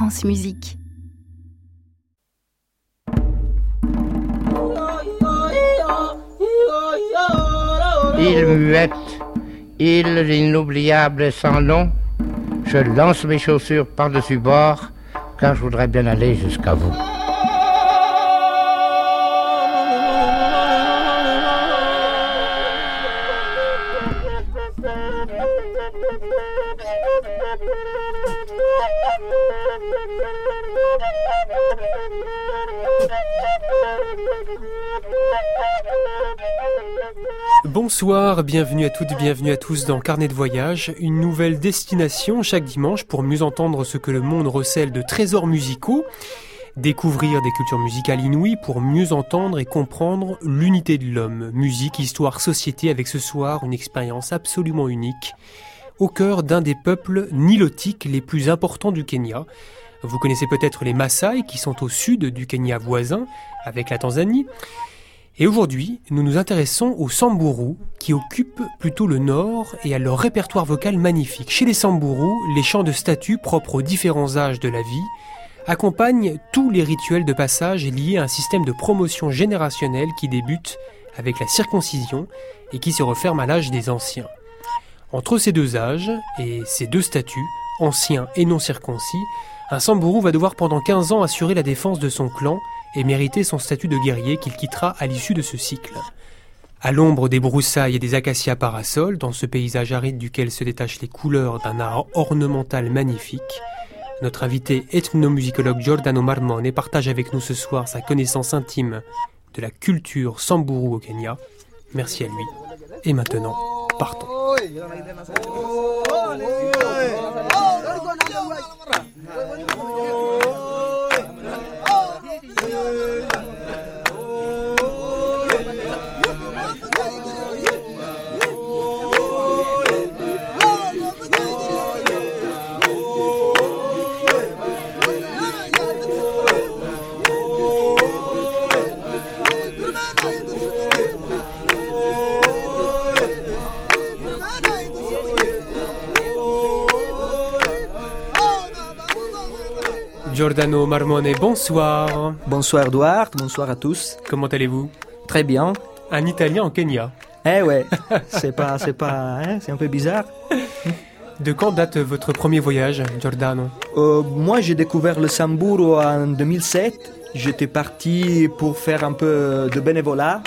France Musique. Île muette, île inoubliable sans nom, je lance mes chaussures par-dessus bord, car je voudrais bien aller jusqu'à vous. Bonsoir, bienvenue à toutes, bienvenue à tous dans Carnet de voyage, une nouvelle destination chaque dimanche pour mieux entendre ce que le monde recèle de trésors musicaux, découvrir des cultures musicales inouïes pour mieux entendre et comprendre l'unité de l'homme. Musique, histoire, société, avec ce soir une expérience absolument unique au cœur d'un des peuples nilotiques les plus importants du Kenya. Vous connaissez peut-être les Maasai qui sont au sud du Kenya voisin avec la Tanzanie. Et aujourd'hui, nous nous intéressons aux Samburu, qui occupent plutôt le nord et à leur répertoire vocal magnifique. Chez les Samburu, les chants de statut propres aux différents âges de la vie accompagnent tous les rituels de passage liés à un système de promotion générationnelle qui débute avec la circoncision et qui se referme à l'âge des anciens. Entre ces deux âges et ces deux statuts, anciens et non circoncis, un Samburu va devoir pendant 15 ans assurer la défense de son clan et mériter son statut de guerrier qu'il quittera à l'issue de ce cycle. À l'ombre des broussailles et des acacias parasols, dans ce paysage aride duquel se détachent les couleurs d'un art ornemental magnifique, notre invité ethnomusicologue Giordano Marmone partage avec nous ce soir sa connaissance intime de la culture Samburu au Kenya. Merci à lui. Et maintenant, partons. Giordano Marmone, bonsoir. Bonsoir Edouard, bonsoir à tous. Comment allez-vous? Très bien. Un Italien au Kenya. Eh ouais, c'est un peu bizarre. De quand date votre premier voyage, Giordano? Moi j'ai découvert le Samburu en 2007. J'étais parti pour faire un peu de bénévolat.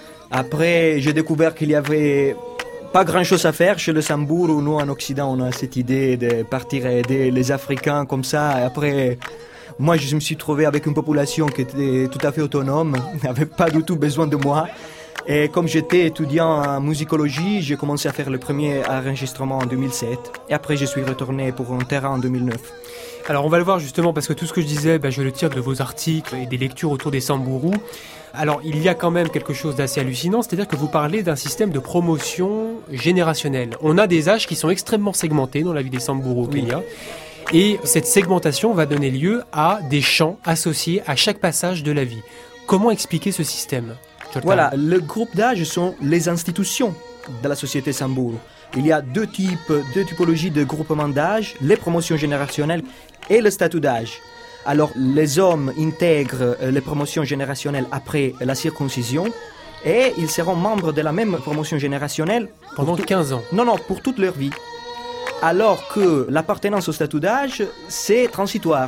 Après j'ai découvert qu'il y avait pas grand-chose à faire chez le Samburu. Nous en Occident on a cette idée de partir aider les Africains comme ça. Et après moi je me suis trouvé avec une population qui était tout à fait autonome, n'avait pas du tout besoin de moi. Et comme j'étais étudiant en musicologie, j'ai commencé à faire le premier enregistrement en 2007. Et après je suis retourné pour un terrain en 2009. Alors on va le voir justement parce que tout ce que je disais, je le tire de vos articles et des lectures autour des Samburu. Alors il y a quand même quelque chose d'assez hallucinant, c'est-à-dire que vous parlez d'un système de promotion générationnelle. On a des âges qui sont extrêmement segmentés dans la vie des Samburu au Kenya. Et cette segmentation va donner lieu à des chants associés à chaque passage de la vie. Comment expliquer ce système, Giordano? Voilà, le groupe d'âge sont les institutions de la société Samburu. Il y a deux typologies de groupement d'âge, les promotions générationnelles et le statut d'âge. Alors, les hommes intègrent les promotions générationnelles après la circoncision et ils seront membres de la même promotion générationnelle pendant 15 ans. Non, pour toute leur vie. Alors que l'appartenance au statut d'âge, c'est transitoire.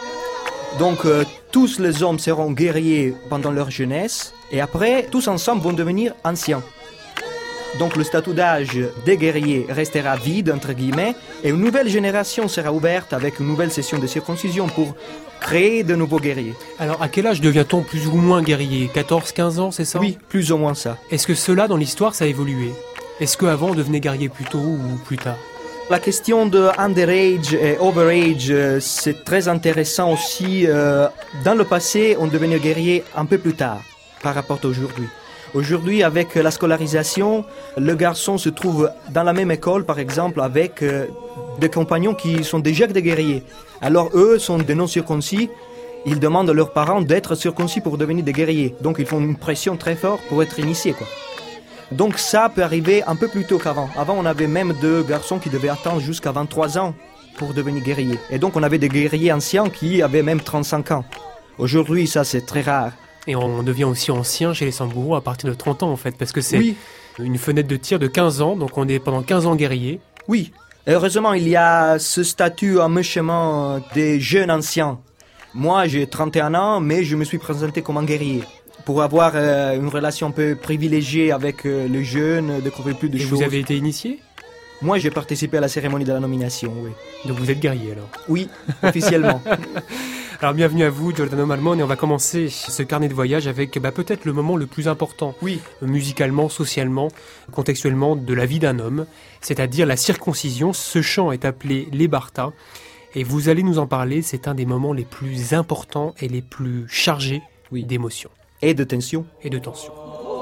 Donc, tous les hommes seront guerriers pendant leur jeunesse et après, tous ensemble vont devenir anciens. Donc le statut d'âge des guerriers restera vide, entre guillemets, et une nouvelle génération sera ouverte avec une nouvelle session de circoncision pour créer de nouveaux guerriers. Alors à quel âge devient-on plus ou moins guerrier? 14, 15 ans, c'est ça? Oui, plus ou moins ça. Est-ce que cela, dans l'histoire, ça a évolué? Est-ce qu'avant, on devenait guerrier plus tôt ou plus tard? La question de underage et overage, c'est très intéressant aussi. Dans le passé, on devenait guerrier un peu plus tard par rapport à aujourd'hui. Aujourd'hui, avec la scolarisation, le garçon se trouve dans la même école, par exemple, avec des compagnons qui sont déjà des guerriers. Alors eux sont des non-circoncis, ils demandent à leurs parents d'être circoncis pour devenir des guerriers. Donc ils font une pression très forte pour être initiés, quoi. Donc ça peut arriver un peu plus tôt qu'avant. Avant, on avait même deux garçons qui devaient attendre jusqu'à 23 ans pour devenir guerrier. Et donc on avait des guerriers anciens qui avaient même 35 ans. Aujourd'hui, ça c'est très rare. Et on devient aussi ancien chez les Samburu à partir de 30 ans en fait, parce que c'est une fenêtre de tir de 15 ans, donc on est pendant 15 ans guerrier. Oui, heureusement il y a ce statut en chemin des jeunes anciens. Moi j'ai 31 ans, mais je me suis présenté comme un guerrier. Pour avoir une relation un peu privilégiée avec les jeunes, découvrir plus de choses. Et vous avez été initié ? Moi j'ai participé à la cérémonie de la nomination, oui. Donc vous êtes guerrier alors ? Oui, officiellement. Alors bienvenue à vous, Giordano Marmone, et on va commencer ce carnet de voyage avec peut-être le moment le plus important, musicalement, socialement, contextuellement, de la vie d'un homme, c'est-à-dire la circoncision. Ce chant est appelé les Barta, et vous allez nous en parler, c'est un des moments les plus importants et les plus chargés d'émotions. Et de tension. Et de tension.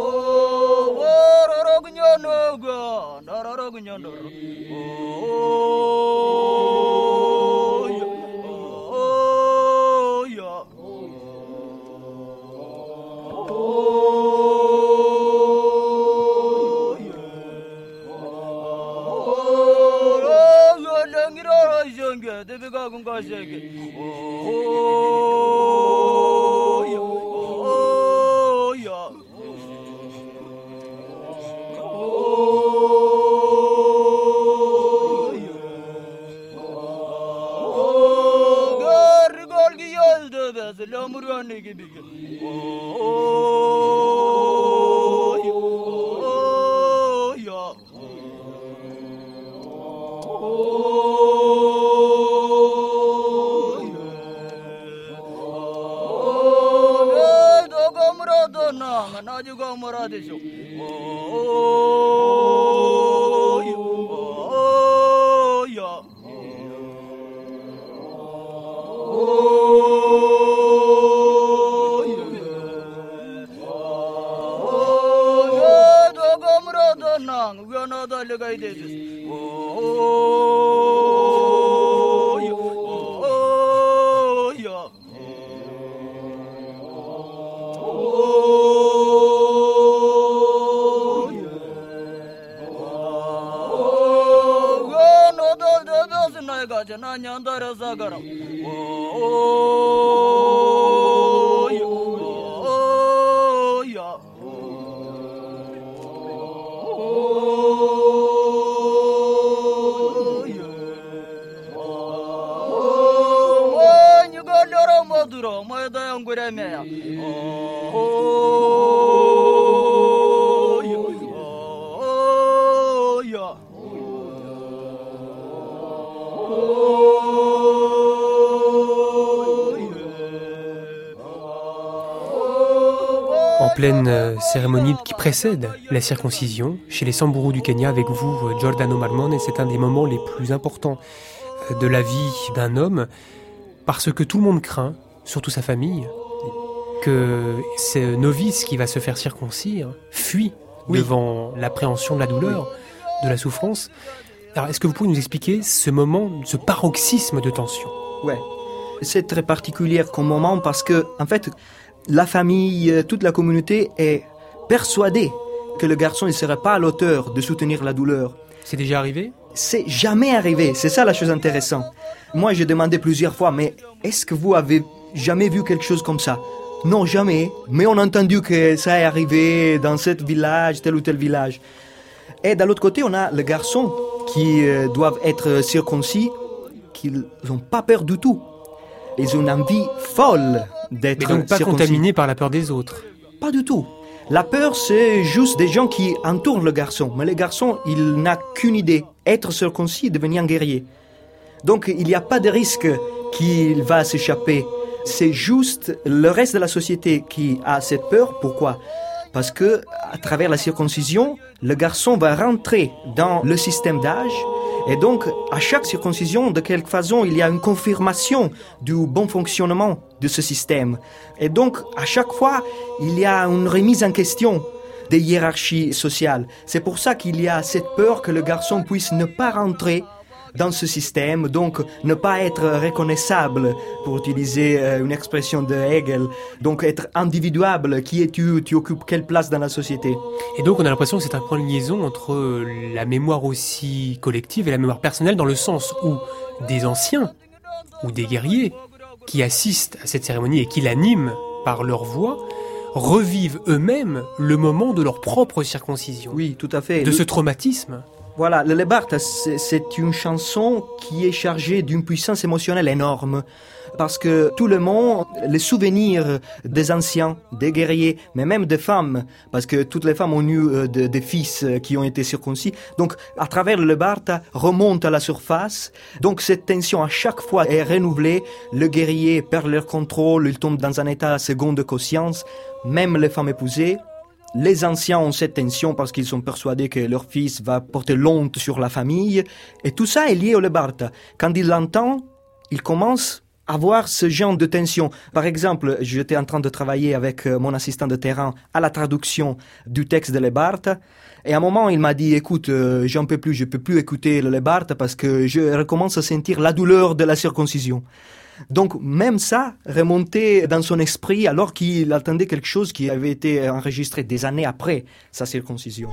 En pleine cérémonie qui précède la circoncision, chez les Samburu du Kenya, avec vous, Giordano Marmone, c'est un des moments les plus importants de la vie d'un homme, parce que tout le monde craint, surtout sa famille, que ce novice qui va se faire circoncire fuit devant l'appréhension de la douleur, de la souffrance. Alors, est-ce que vous pouvez nous expliquer ce moment, ce paroxysme de tension ? Ouais, c'est très particulier comme moment parce que, en fait, la famille, toute la communauté est persuadée que le garçon ne serait pas à l'auteur de soutenir la douleur. C'est déjà arrivé ? C'est jamais arrivé, c'est ça la chose intéressante. Moi, j'ai demandé plusieurs fois, mais est-ce que vous avez jamais vu quelque chose comme ça ? Non, jamais, mais on a entendu que ça est arrivé dans ce village, tel ou tel village. Et de l'autre côté, on a les garçons qui doivent être circoncis, qui n'ont pas peur du tout. Ils ont une envie folle d'être circoncis. Mais donc pas contaminés par la peur des autres ? Pas du tout. La peur, c'est juste des gens qui entourent le garçon. Mais le garçon, il n'a qu'une idée, être circoncis, devenir un guerrier. Donc il n'y a pas de risque qu'il va s'échapper. C'est juste le reste de la société qui a cette peur. Pourquoi ? Parce que, à travers la circoncision, le garçon va rentrer dans le système d'âge. Et donc, à chaque circoncision, de quelque façon, il y a une confirmation du bon fonctionnement de ce système. Et donc, à chaque fois, il y a une remise en question des hiérarchies sociales. C'est pour ça qu'il y a cette peur que le garçon puisse ne pas rentrer dans ce système, donc ne pas être reconnaissable, pour utiliser une expression de Hegel, donc être individuable, qui es-tu, tu occupes quelle place dans la société. Et donc on a l'impression que c'est un point de liaison entre la mémoire aussi collective et la mémoire personnelle, dans le sens où des anciens ou des guerriers qui assistent à cette cérémonie et qui l'animent par leur voix revivent eux-mêmes le moment de leur propre circoncision. Oui, tout à fait. De ce traumatisme. Voilà, le Lebarta, c'est une chanson qui est chargée d'une puissance émotionnelle énorme. Parce que tout le monde, les souvenirs des anciens, des guerriers, mais même des femmes, parce que toutes les femmes ont eu des fils qui ont été circoncis. Donc, à travers le Lebarta, remonte à la surface. Donc, cette tension à chaque fois est renouvelée. Le guerrier perd leur contrôle, il tombe dans un état second de conscience. Même les femmes épousées. Les anciens ont cette tension parce qu'ils sont persuadés que leur fils va porter l'honte sur la famille. Et tout ça est lié au Lebarta. Quand il l'entend, il commence à avoir ce genre de tension. Par exemple, j'étais en train de travailler avec mon assistant de terrain à la traduction du texte de Lebarta. Et à un moment, il m'a dit, écoute, je peux plus écouter le Lebarta parce que je recommence à sentir la douleur de la circoncision. Donc même ça remontait dans son esprit alors qu'il attendait quelque chose qui avait été enregistré des années après sa circoncision.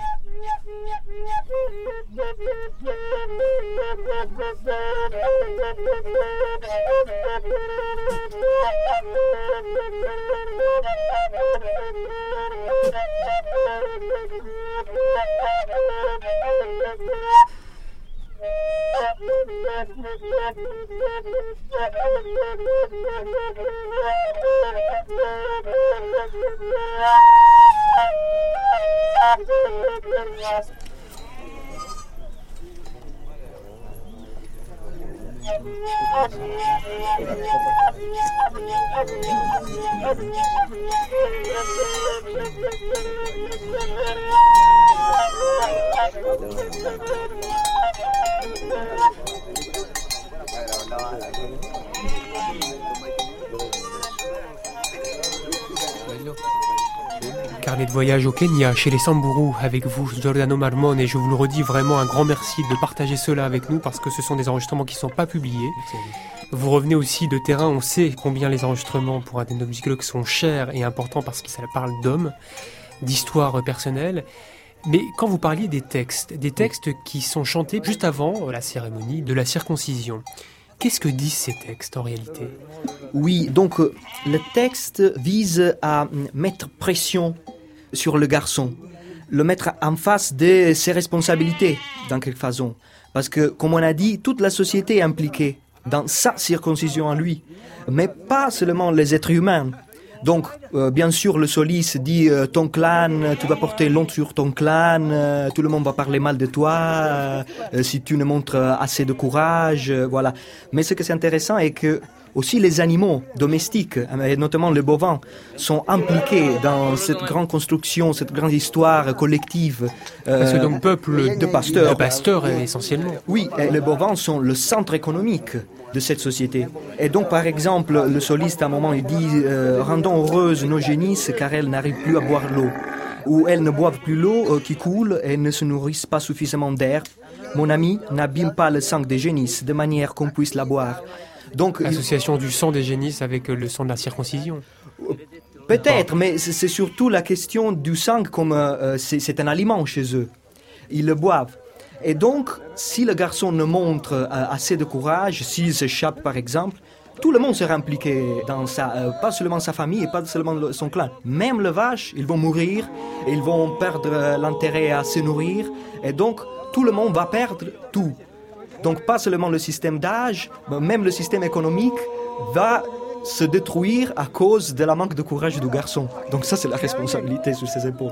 Carnet de voyage au Kenya, chez les Samburu, avec vous, Giordano Marmone, et je vous le redis vraiment un grand merci de partager cela avec nous parce que ce sont des enregistrements qui ne sont pas publiés. Vous revenez aussi de terrain, on sait combien les enregistrements pour un ethnomusicologue sont chers et importants parce que ça parle d'hommes, d'histoires personnelles. Mais quand vous parliez des textes qui sont chantés juste avant la cérémonie de la circoncision, qu'est-ce que disent ces textes en réalité ? Oui, donc le texte vise à mettre pression sur le garçon, le mettre en face de ses responsabilités, dans quelque façon. Parce que, comme on a dit, toute la société est impliquée dans sa circoncision à lui, mais pas seulement les êtres humains. Donc, bien sûr, le soliste dit ton clan, tu vas porter l'honte sur ton clan, tout le monde va parler mal de toi, si tu ne montres assez de courage, voilà. Mais ce qui est intéressant est que aussi les animaux domestiques, et notamment les bovins, sont impliqués dans cette grande construction, cette grande histoire collective. Parce que donc peuple de pasteurs. De pasteurs essentiellement. Oui, et les bovins sont le centre économique de cette société. Et donc, par exemple, le soliste, à un moment, il dit « Rendons heureuses nos génisses, car elles n'arrivent plus à boire l'eau. » Ou « Elles ne boivent plus l'eau qui coule et ne se nourrissent pas suffisamment d'air. Mon ami, n'abîme pas le sang des génisses, de manière qu'on puisse la boire. » Donc, l'association du sang des génisses avec le sang de la circoncision. Peut-être, mais c'est surtout la question du sang comme c'est un aliment chez eux. Ils le boivent. Et donc, si le garçon ne montre assez de courage, s'il s'échappe par exemple, tout le monde sera impliqué dans pas seulement sa famille et pas seulement son clan. Même les vaches, ils vont mourir, et ils vont perdre l'intérêt à se nourrir, et donc tout le monde va perdre tout. Donc pas seulement le système d'âge, mais même le système économique va se détruire à cause de la manque de courage du garçon. Donc ça, c'est la responsabilité sur ses épaules.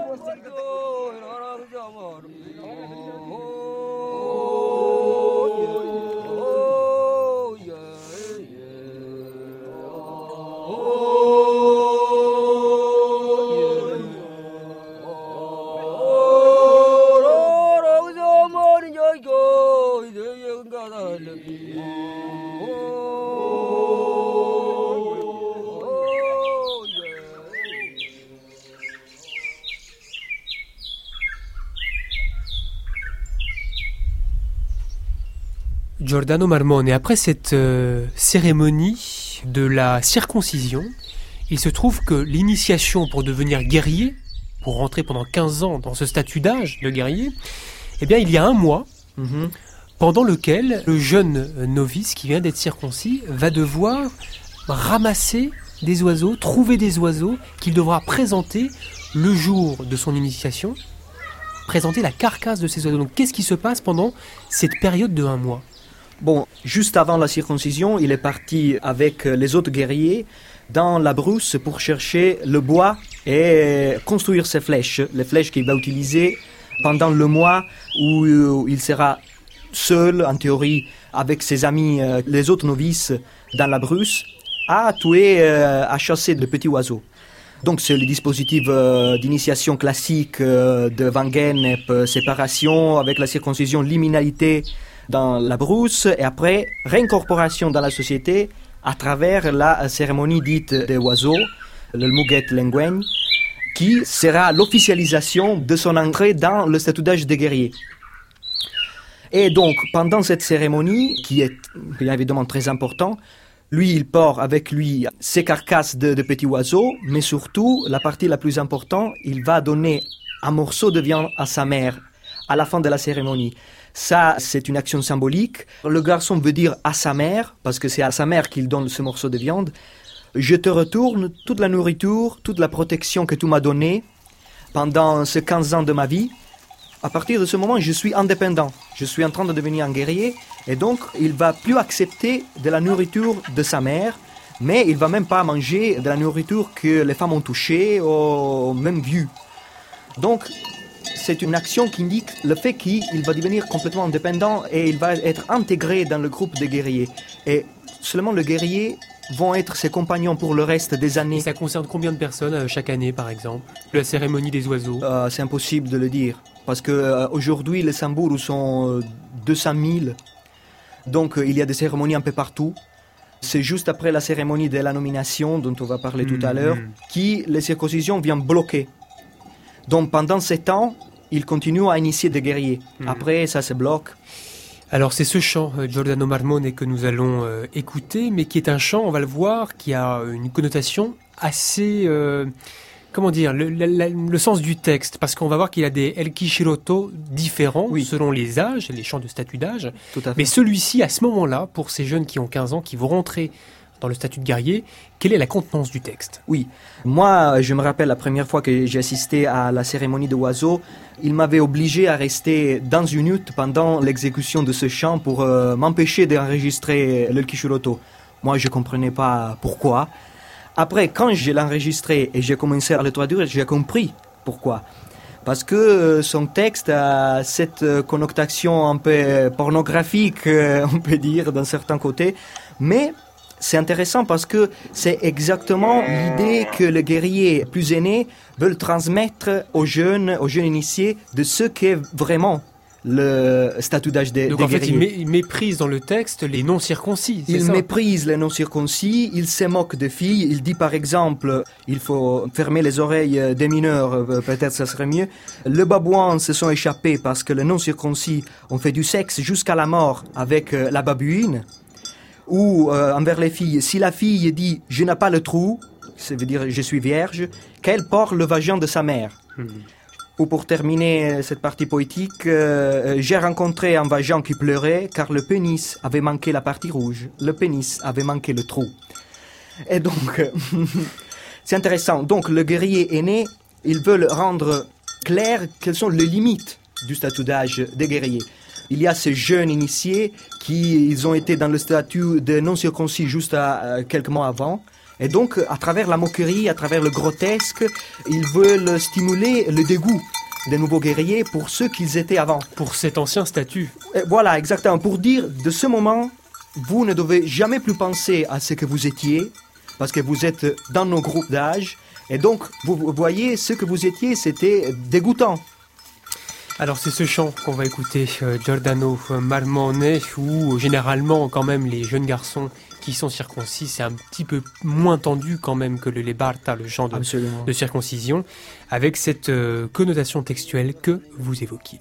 Giordano Marmone, après cette cérémonie de la circoncision, il se trouve que l'initiation pour devenir guerrier, pour rentrer pendant 15 ans dans ce statut d'âge de guerrier, eh bien il y a un mois, pendant lequel le jeune novice qui vient d'être circoncis va devoir ramasser des oiseaux, trouver des oiseaux qu'il devra présenter le jour de son initiation, présenter la carcasse de ces oiseaux. Donc qu'est-ce qui se passe pendant cette période de 1 mois ? Bon, juste avant la circoncision, il est parti avec les autres guerriers dans la brousse pour chercher le bois et construire ses flèches, les flèches qu'il va utiliser pendant le mois où il sera seul, en théorie, avec ses amis, les autres novices, dans la brousse, à tuer, à chasser de petits oiseaux. Donc c'est le dispositif d'initiation classique de Van Gennep, séparation avec la circoncision, liminalité dans la brousse et après réincorporation dans la société à travers la cérémonie dite des oiseaux, le Muget Lengwen, qui sera l'officialisation de son entrée dans le statut d'âge des guerriers. Et donc, pendant cette cérémonie, qui est bien évidemment très important, lui, il porte avec lui ses carcasses de petits oiseaux, mais surtout, la partie la plus importante, il va donner un morceau de viande à sa mère à la fin de la cérémonie. Ça, c'est une action symbolique. Le garçon veut dire à sa mère, parce que c'est à sa mère qu'il donne ce morceau de viande, je te retourne toute la nourriture, toute la protection que tu m'as donnée pendant ces 15 ans de ma vie. À partir de ce moment, je suis indépendant. Je suis en train de devenir un guerrier. Et donc, il va plus accepter de la nourriture de sa mère, mais il va même pas manger de la nourriture que les femmes ont touchée ou même vue. Donc, c'est une action qui indique le fait qu'il va devenir complètement indépendant et il va être intégré dans le groupe des guerriers. Et seulement les guerriers vont être ses compagnons pour le reste des années. Et ça concerne combien de personnes chaque année, par exemple ? La cérémonie des oiseaux ? C'est impossible de le dire. Parce qu'aujourd'hui, les Samburu sont 200 000. Donc, il y a des cérémonies un peu partout. C'est juste après la cérémonie de la nomination, dont on va parler tout à l'heure, que les circoncisions viennent bloquer. Donc, pendant 7 ans, il continue à initier des guerriers. Après, ça se bloque. Alors, c'est ce chant, Giordano Marmone, que nous allons écouter, mais qui est un chant, on va le voir, qui a une connotation assez... comment dire, le sens du texte, parce qu'on va voir qu'il y a des El Kishiroto différents selon les âges, les chants de statut d'âge. Tout à fait. Mais celui-ci, à ce moment-là, pour ces jeunes qui ont 15 ans, qui vont rentrer dans le statut de guerrier, quelle est la contenance du texte ? Oui, moi, je me rappelle la première fois que j'ai assisté à la cérémonie de oiseaux, il m'avait obligé à rester dans une hutte pendant l'exécution de ce chant pour m'empêcher d'enregistrer le Kishiroto. Moi, je ne comprenais pas pourquoi. Après, quand je l'ai enregistré et j'ai commencé à le traduire, j'ai compris pourquoi. Parce que son texte a cette connotation un peu pornographique, on peut dire, d'un certain côté. Mais c'est intéressant parce que c'est exactement l'idée que les guerriers plus aînés veulent transmettre aux jeunes initiés de ce qu'est vraiment le statut d'âge des guerriers. Donc en fait, il méprise dans le texte les non-circoncis, c'est ça ? Il méprise les non-circoncis, il se moque des filles, il dit par exemple, il faut fermer les oreilles des mineurs, peut-être ça serait mieux. Les babouins se sont échappés parce que les non-circoncis ont fait du sexe jusqu'à la mort avec la babouine. Ou envers les filles, si la fille dit « je n'ai pas le trou », ça veut dire « je suis vierge », qu'elle porte le vagin de sa mère. Ou pour terminer cette partie poétique, j'ai rencontré un vagin qui pleurait car le pénis avait manqué la partie rouge, le pénis avait manqué le trou. Et donc, c'est intéressant. Donc, le guerrier aîné, ils veulent rendre clair quelles sont les limites du statut d'âge des guerriers. Il y a ces jeunes initiés ils ont été dans le statut de non-circoncis juste quelques mois avant. Et donc, à travers la moquerie, à travers le grotesque, ils veulent stimuler le dégoût des nouveaux guerriers pour ceux qu'ils étaient avant. Pour cet ancien statut. Et voilà, exactement. Pour dire, de ce moment, vous ne devez jamais plus penser à ce que vous étiez, parce que vous êtes dans nos groupes d'âge. Et donc, vous voyez, ce que vous étiez, c'était dégoûtant. Alors c'est ce chant qu'on va écouter, Giordano Marmone, où généralement quand même les jeunes garçons qui sont circoncis, c'est un petit peu moins tendu quand même que le Lebarta, le chant de circoncision, avec cette connotation textuelle que vous évoquiez.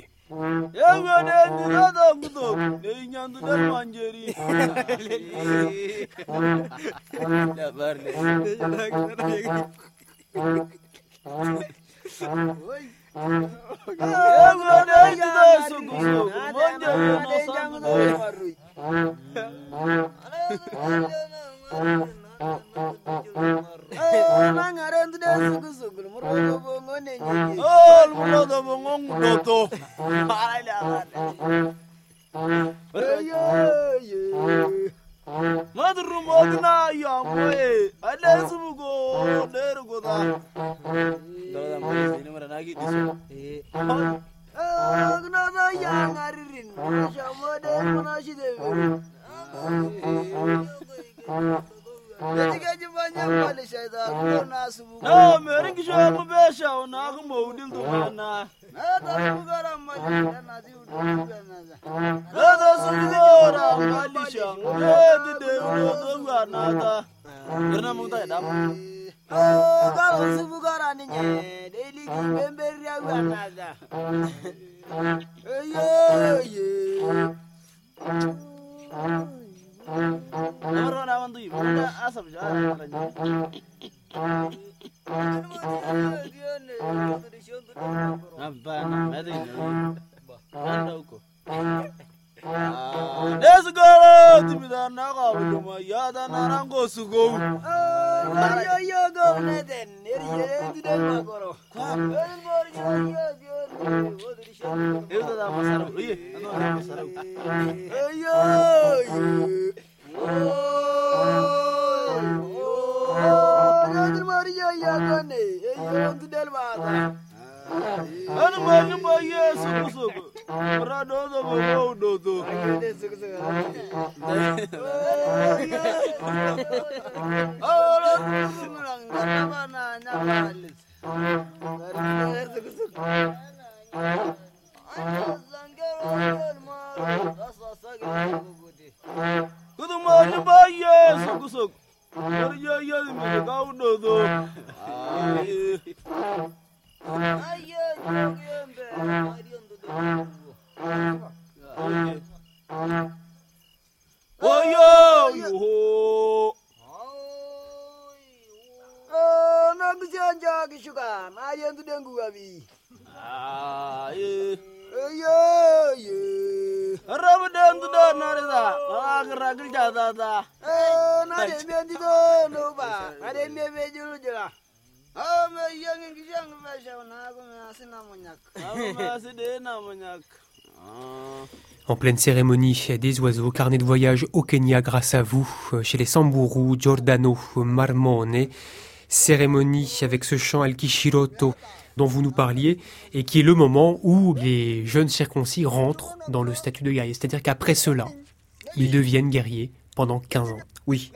En pleine cérémonie des oiseaux, carnet de voyage au Kenya grâce à vous, chez les Samburu, Giordano Marmone. Cérémonie avec ce chant El Kishiroto dont vous nous parliez et qui est le moment où les jeunes circoncis rentrent dans le statut de guerrier. C'est-à-dire qu'après cela, ils deviennent guerriers pendant 15 ans. Oui.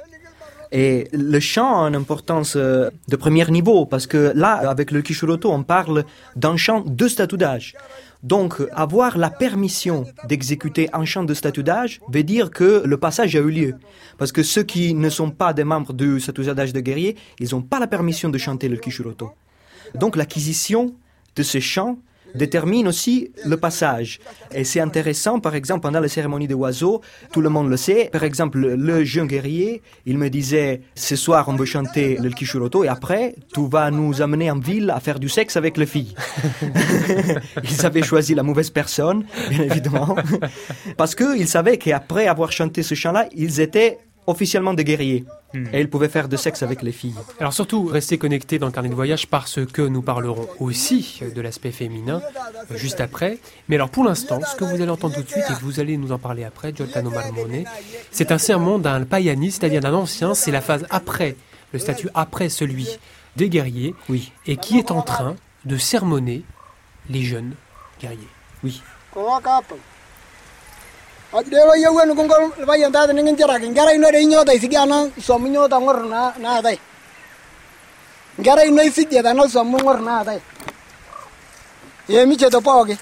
Et le chant a une importance de premier niveau parce que là, avec le Kishiroto, on parle d'un chant de statut d'âge. Donc, avoir la permission d'exécuter un chant de statut d'âge veut dire que le passage a eu lieu. Parce que ceux qui ne sont pas des membres du statut d'âge de guerrier, ils n'ont pas la permission de chanter le Kishiroto. Donc, l'acquisition de ce chant détermine aussi le passage. Et c'est intéressant, par exemple, pendant la cérémonie des oiseaux, tout le monde le sait. Par exemple, le jeune guerrier, il me disait, ce soir, on veut chanter le Kishiroto, et après, tu vas nous amener en ville à faire du sexe avec les filles. Ils avaient choisi la mauvaise personne, bien évidemment, parce qu'ils savaient qu'après avoir chanté ce chant-là, ils étaient officiellement des guerriers. Et ils pouvaient faire de sexe avec les filles. Alors surtout, restez connectés dans le carnet de voyage parce que nous parlerons aussi de l'aspect féminin juste après. Mais alors pour l'instant, ce que vous allez entendre tout de suite et que vous allez nous en parler après, Giordano Marmone, c'est un sermon d'un payani, c'est-à-dire d'un ancien, c'est la phase après, le statut après celui des guerriers, oui, et qui est en train de sermonner les jeunes guerriers. Oui. Adelo yewen gongol bayan da ngin jara ngara ino de nyo dai sigana so munyo da ngor na dai ngara ino sigya da no so ngor na dai ye mi che do poge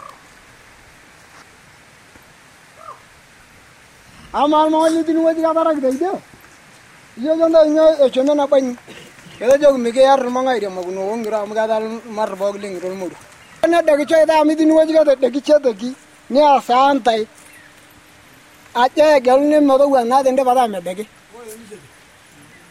amal mo ni dinu wadi ga barak dai do yo jonda nyo e chono na pan kala jog mi ge yar mo ngai de mo no ngira mo ga dal mar bog ling rol mo na da gi che da mi dinu wadi ga da gi che da gi ni asantai aja galne modo wana dende pada me dege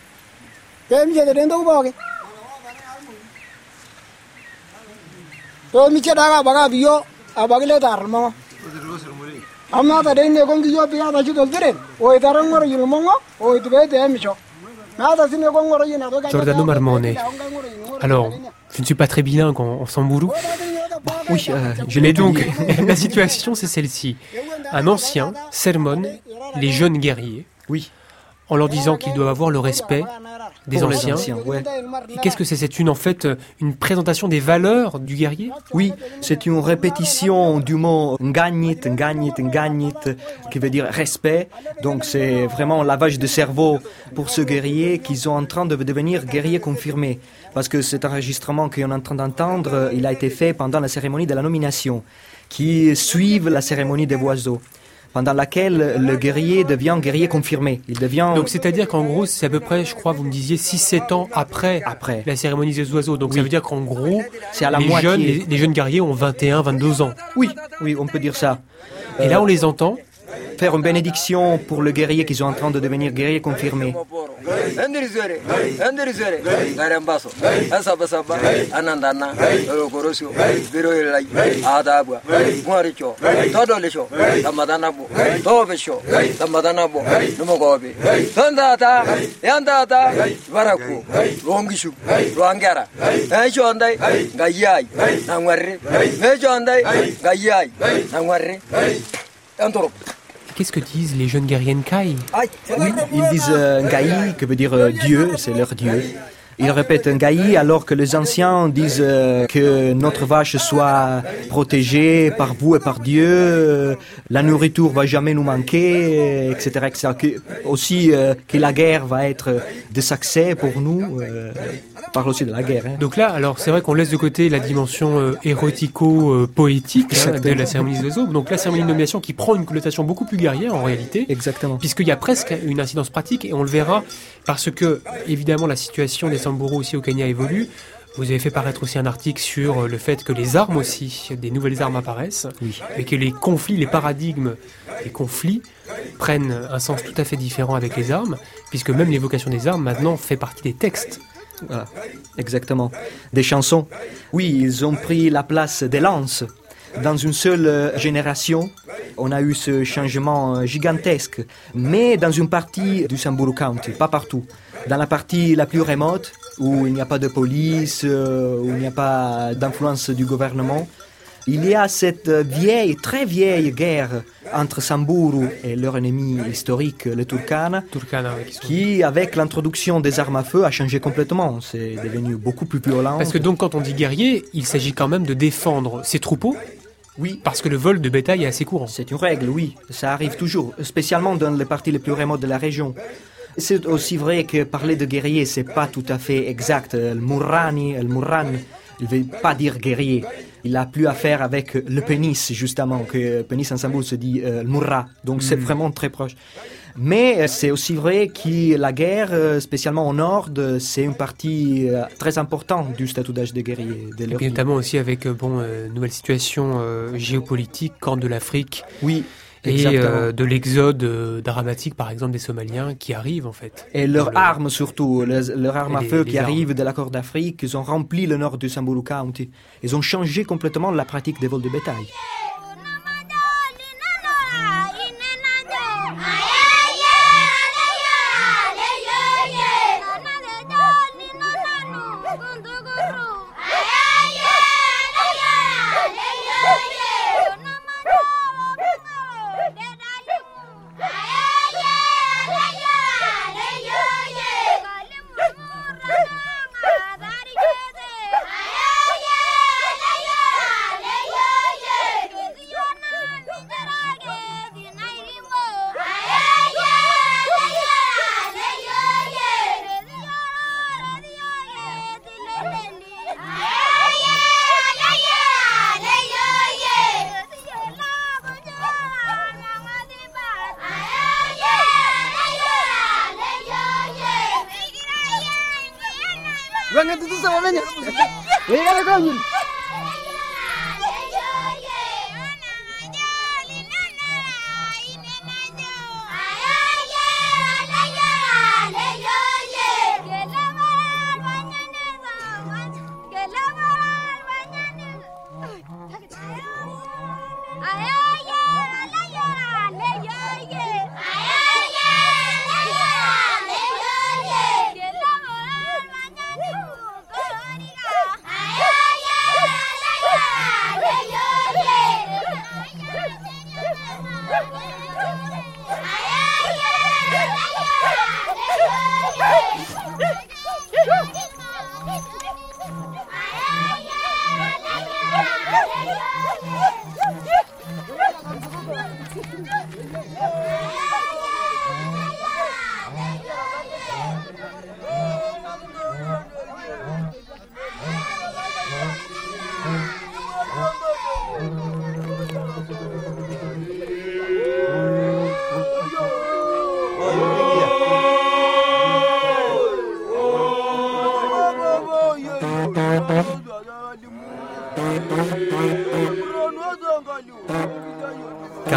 tem je dende ko boge to mi che daga baga biyo abagile tar mo amma ta dai ne gongi yo biya ta ci do dire o itaran ngoro yul mongo o itbe te micho na ta sine gongoro yina to Giordano Marmone. Alors, je ne suis pas très bilingue en Samburu. Oui, je Mais l'ai donc, donc. la situation, c'est celle-ci. Un ancien sermonne les jeunes guerriers Oui, en leur disant qu'ils doivent avoir le respect des pour les anciens. ouais. Et qu'est-ce que c'est? C'est en fait une présentation des valeurs du guerrier? Oui, c'est une répétition du mot ngagnit, ngagnit, ngagnit, qui veut dire respect. Donc c'est vraiment un lavage de cerveau pour ce guerrier qui sont en train de devenir guerriers confirmés. Parce que cet enregistrement qu'on est en train d'entendre, il a été fait pendant la cérémonie de la nomination, qui suivent la cérémonie des oiseaux, pendant laquelle le guerrier devient guerrier confirmé. Il devient... Donc c'est-à-dire qu'en gros, c'est à peu près, je crois, vous me disiez 6-7 ans après la cérémonie des oiseaux. Donc ça veut dire qu'en gros, c'est à la les moitié. les jeunes guerriers ont 21-22 ans. Oui, on peut dire ça. Et là, on les entend. Faire une bénédiction pour le guerrier qui sont en train de devenir guerrier confirmé. Qu'est-ce que disent les jeunes guerriers Nkai? Oui, ils disent Ngai, qui veut dire Dieu, c'est leur Dieu. Ils répètent Ngai alors que les anciens disent que notre vache soit protégée par vous et par Dieu, la nourriture va jamais nous manquer, etc. etc. Aussi que la guerre va être de succès pour nous. On parle aussi de la guerre. Hein. Donc là, alors c'est vrai qu'on laisse de côté la dimension érotico-poétique de la cérémonie des oiseaux. Donc la cérémonie de nomination qui prend une connotation beaucoup plus guerrière en réalité. Exactement. Puisqu'il y a presque une incidence pratique et on le verra parce que évidemment la situation des Samburu aussi au Kenya évolue. Vous avez fait paraître aussi un article sur le fait que les armes aussi, des nouvelles armes apparaissent, oui. Et que les conflits, les paradigmes des conflits prennent un sens tout à fait différent avec les armes, puisque même l'évocation des armes maintenant fait partie des textes. Voilà, exactement. Des chansons. Oui, ils ont pris la place des lances. Dans une seule génération, on a eu ce changement gigantesque, mais dans une partie du Samburu County, pas partout. Dans la partie la plus remote, où il n'y a pas de police, où il n'y a pas d'influence du gouvernement, il y a cette vieille, très vieille guerre entre Samburu et leur ennemi historique, les Turkana, qui, avec l'introduction des armes à feu, a changé complètement. C'est devenu beaucoup plus violent. Parce que donc, quand on dit guerrier, il s'agit quand même de défendre ses troupeaux. Oui. Parce que le vol de bétail est assez courant. C'est une règle, oui. Ça arrive toujours, spécialement dans les parties les plus remotes de la région. C'est aussi vrai que parler de guerrier, c'est pas tout à fait exact. Le Murran, il veut pas dire guerrier. Il a plus à faire avec le pénis, justement, que pénis en Samburu se dit le Murra. Donc c'est vraiment très proche. Mais c'est aussi vrai que la guerre, spécialement au nord, c'est une partie très importante du statut d'âge des guerriers. Et puis notamment aussi avec nouvelle situation géopolitique, Corne de l'Afrique. Oui. Et de l'exode dramatique, par exemple, des Somaliens qui arrivent, en fait. Et leurs armes, surtout, leurs armes à feu qui arrivent de la Corne d'Afrique, ils ont rempli le nord du Samburu County. Ils ont changé complètement la pratique des vols de bétail.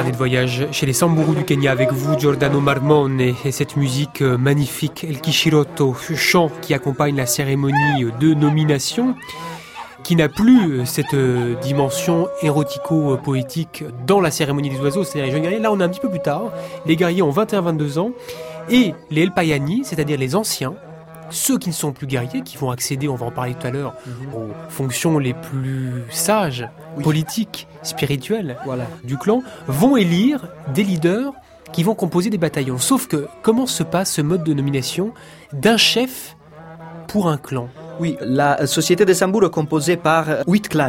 Carnet de voyage chez les Samburu du Kenya avec vous, Giordano Marmone, et cette musique magnifique, El Kishiroto, ce chant qui accompagne la cérémonie de nomination, qui n'a plus cette dimension érotico-poétique dans la cérémonie des oiseaux, c'est-à-dire les jeunes guerriers. Là, on est un petit peu plus tard. Les guerriers ont 21-22 ans, et les El Payani, c'est-à-dire les anciens, ceux qui ne sont plus guerriers, qui vont accéder, on va en parler tout à l'heure, aux fonctions les plus sages, politiques, spirituelles du clan, vont élire des leaders qui vont composer des bataillons. Sauf que, comment se passe ce mode de nomination d'un chef pour un clan? Oui, la société de Samburu est composée par 8 clans.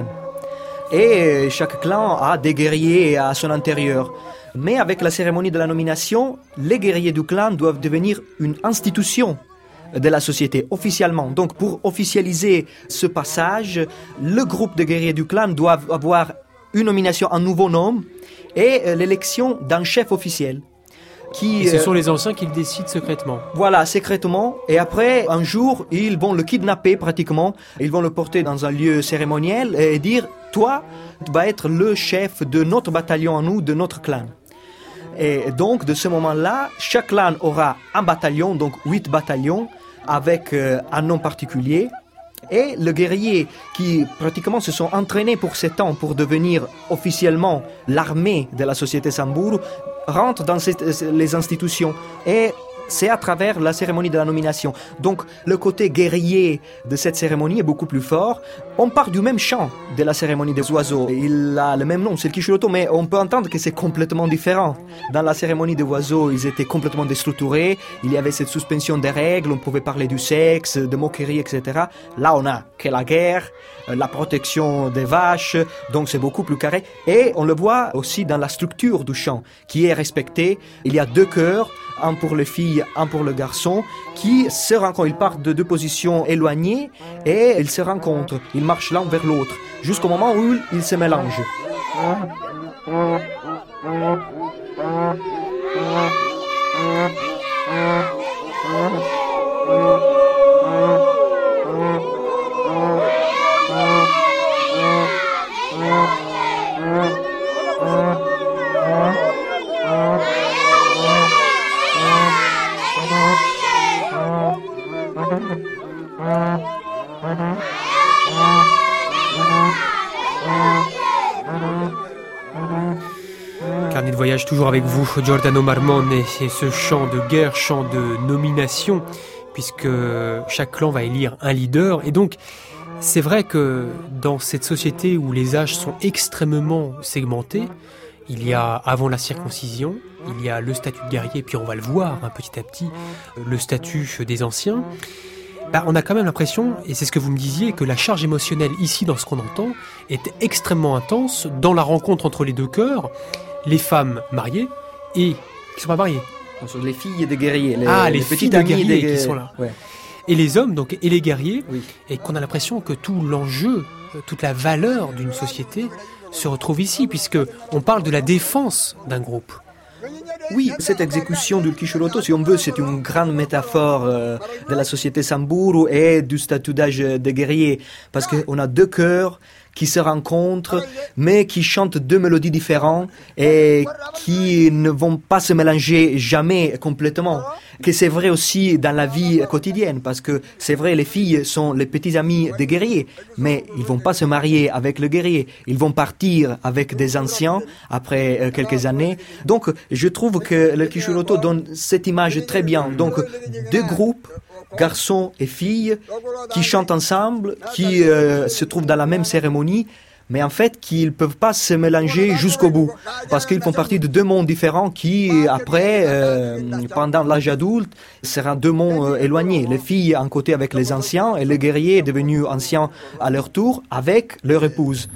Et chaque clan a des guerriers à son intérieur. Mais avec la cérémonie de la nomination, les guerriers du clan doivent devenir une institution de la société, officiellement. Donc, pour officialiser ce passage, le groupe de guerriers du clan doit avoir une nomination, un nouveau nom et l'élection d'un chef officiel. Et ce sont les anciens qui le décident secrètement. Voilà, secrètement. Et après, un jour, ils vont le kidnapper pratiquement. Ils vont le porter dans un lieu cérémoniel et dire « Toi, tu vas être le chef de notre bataillon à nous, de notre clan ». Et donc, de ce moment-là, chaque clan aura un bataillon, donc 8 bataillons, avec un nom particulier. Et le guerrier qui, pratiquement, se sont entraînés pour 7 ans pour devenir officiellement l'armée de la société Samburu, rentre dans les institutions. Et c'est à travers la cérémonie de la nomination. Donc, le côté guerrier de cette cérémonie est beaucoup plus fort. On part du même chant de la cérémonie des oiseaux. Il a le même nom, c'est le Kishiroto, mais on peut entendre que c'est complètement différent. Dans la cérémonie des oiseaux, ils étaient complètement déstructurés. Il y avait cette suspension des règles, on pouvait parler du sexe, de moquerie, etc. Là, on a que la guerre, la protection des vaches, donc c'est beaucoup plus carré. Et on le voit aussi dans la structure du chant, qui est respectée. Il y a 2 chœurs, un pour les filles, un pour le garçon, qui se rencontrent. Ils partent de 2 positions éloignées et ils se rencontrent. Ils marchent l'un vers l'autre, jusqu'au moment où ils se mélangent. Carnet de voyage toujours avec vous, Giordano Marmone, et ce chant de guerre, chant de nomination, puisque chaque clan va élire un leader. Et donc, c'est vrai que dans cette société où les âges sont extrêmement segmentés, il y a, avant la circoncision, il y a le statut de guerrier, puis on va le voir petit à petit, le statut des anciens. On a quand même l'impression, et c'est ce que vous me disiez, que la charge émotionnelle ici, dans ce qu'on entend, est extrêmement intense dans la rencontre entre les 2 cœurs, les femmes mariées et qui ne sont pas mariées. Les filles des guerriers, les filles de guerriers qui sont là. Ouais. Et les hommes, donc, et les guerriers, oui. Et qu'on a l'impression que tout l'enjeu, toute la valeur d'une société se retrouve ici, puisque on parle de la défense d'un groupe. Oui, cette exécution du Kishiroto, si on veut, c'est une grande métaphore de la société Samburu et du statut d'âge des guerriers, parce qu'on a 2 chœurs qui se rencontrent, mais qui chantent 2 mélodies différentes et qui ne vont pas se mélanger jamais complètement. Que c'est vrai aussi dans la vie quotidienne, parce que c'est vrai, les filles sont les petits amis des guerriers, mais ils vont pas se marier avec le guerrier. Ils vont partir avec des anciens après quelques années. Donc, je trouve que le Kishiroto donne cette image très bien. Donc, 2 groupes, garçons et filles, qui chantent ensemble, qui se trouvent dans la même cérémonie, mais en fait qu'ils ne peuvent pas se mélanger jusqu'au bout, parce qu'ils font partie de 2 mondes différents qui, après, pendant l'âge adulte, seront 2 mondes éloignés. Les filles en côté avec les anciens et les guerriers devenus anciens à leur tour avec leur épouse.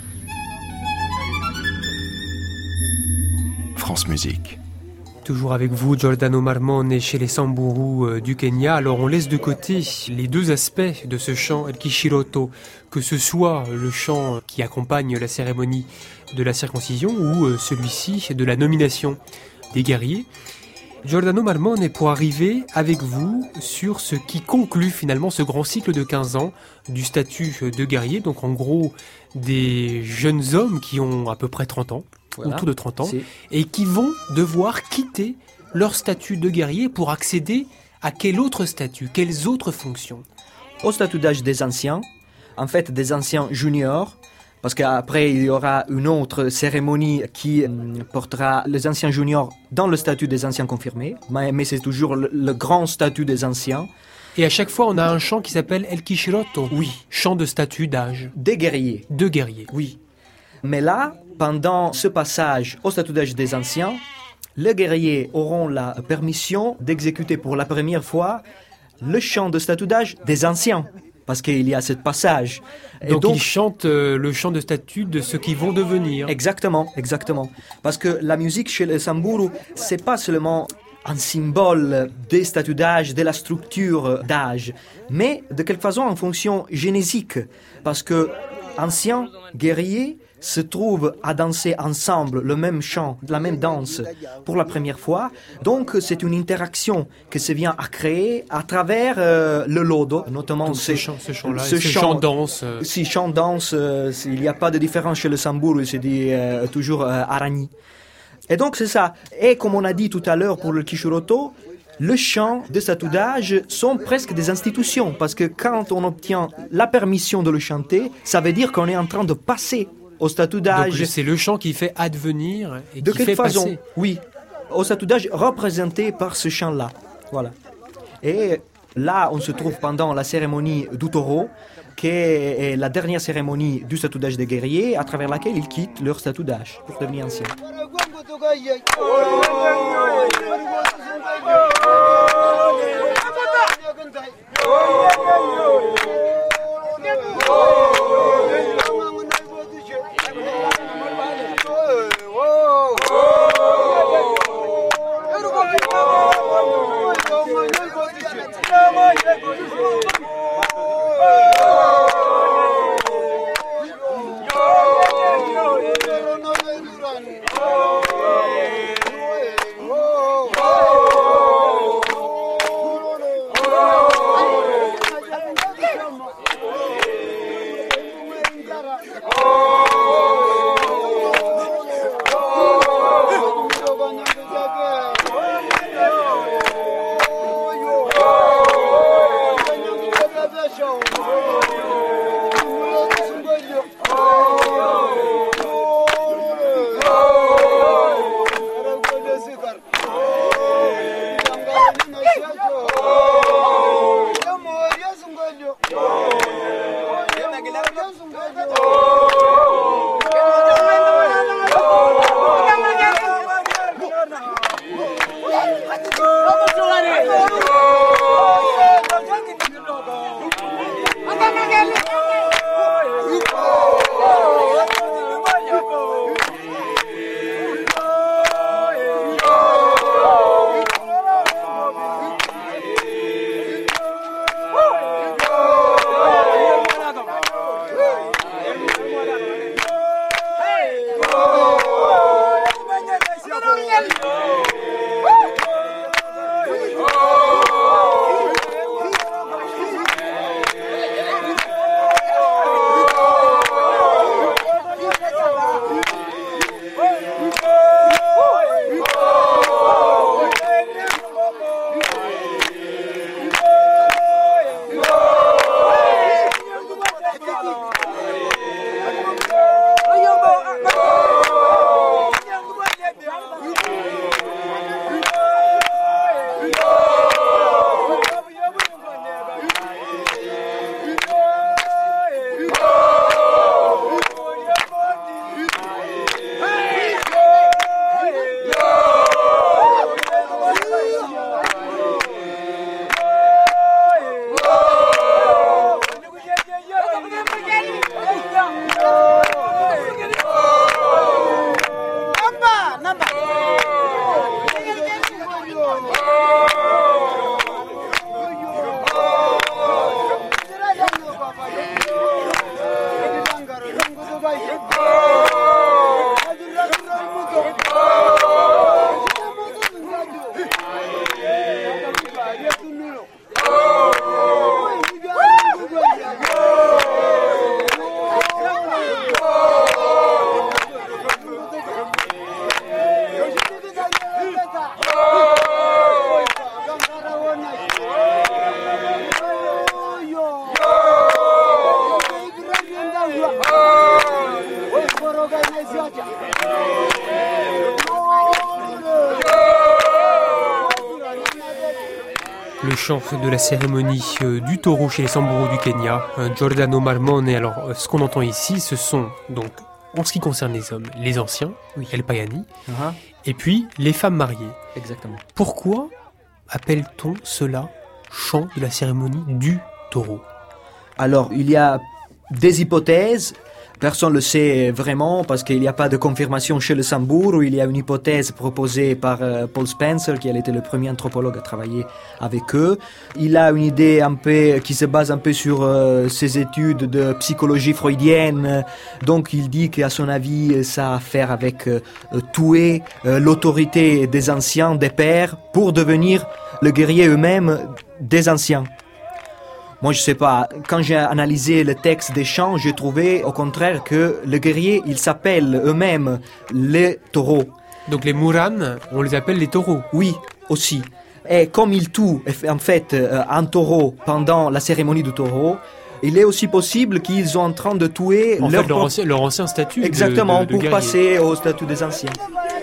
France Musique. Toujours avec vous, Giordano Marmone, chez les Samburu du Kenya. Alors on laisse de côté les 2 aspects de ce chant El Kishiroto, que ce soit le chant qui accompagne la cérémonie de la circoncision ou celui-ci de la nomination des guerriers. Giordano Marmone, pour arriver avec vous sur ce qui conclut finalement ce grand cycle de 15 ans du statut de guerrier, donc en gros des jeunes hommes qui ont à peu près 30 ans, Voilà. autour de 30 ans, Si. et qui vont devoir quitter leur statut de guerrier pour accéder à quel autre statut, quelles autres fonctions? Au statut d'âge des anciens, en fait des anciens juniors, parce qu'après il y aura une autre cérémonie qui portera les anciens juniors dans le statut des anciens confirmés, mais c'est toujours le grand statut des anciens. Et à chaque fois, on a un chant qui s'appelle El Kishiroto. Oui. Chant de statut d'âge. Des guerriers. De guerrier. Oui. Mais là, pendant ce passage au statut d'âge des anciens, les guerriers auront la permission d'exécuter pour la première fois le chant de statut d'âge des anciens. Parce qu'il y a ce passage. Et Donc, ils chantent le chant de statut de ceux qui vont devenir. Exactement, exactement. Parce que la musique chez les Samburu, c'est pas seulement un symbole des statuts d'âge, de la structure d'âge, mais de quelque façon en fonction génésique. Parce que anciens guerriers se trouvent à danser ensemble le même chant, la même danse pour la première fois. Donc c'est une interaction que se vient à créer à travers le lodo, notamment Donc, ce chant-là, ce ce chant danse. Si chant danse, il n'y a pas de différence chez le Samburu, c'est dit toujours arani. Et donc c'est ça. Et comme on a dit tout à l'heure pour le Kishiroto, le chant de statut d'âge sont presque des institutions, parce que quand on obtient la permission de le chanter, ça veut dire qu'on est en train de passer au statut d'âge. Donc c'est le chant qui fait advenir et De qui quelle fait façon? passer. Oui, au statut d'âge représenté par ce chant-là. Voilà. Et là, on se trouve pendant la cérémonie du taureau, qui est la dernière cérémonie du statut d'âge des guerriers, à travers laquelle ils quittent leur statut d'âge pour devenir anciens. le chant de la cérémonie du taureau chez les Samburu du Kenya, Giordano Marmone. Alors, ce qu'on entend ici, ce sont donc, en ce qui concerne les hommes, les anciens, El Payani, et puis les femmes mariées. Exactement. Pourquoi appelle-t-on cela chant de la cérémonie du taureau? Alors, il y a des hypothèses. Personne ne le sait vraiment parce qu'il n'y a pas de confirmation chez le Samburu. Il y a une hypothèse proposée par Paul Spencer, qui a été le premier anthropologue à travailler avec eux. Il a une idée un peu qui se base un peu sur ses études de psychologie freudienne. Donc il dit qu'à son avis, ça a à faire avec tuer l'autorité des anciens, des pères, pour devenir le guerrier eux-mêmes des anciens. Moi, je sais pas, quand j'ai analysé le texte des chants, j'ai trouvé au contraire que les guerriers, ils s'appellent eux-mêmes les taureaux. Donc les Muran, on les appelle les taureaux. Oui, aussi. Et comme ils tuent en fait un taureau pendant la cérémonie du taureau, il est aussi possible qu'ils sont en train de tuer leur ancien statut. Exactement, de pour guerrier. passer au statut des anciens.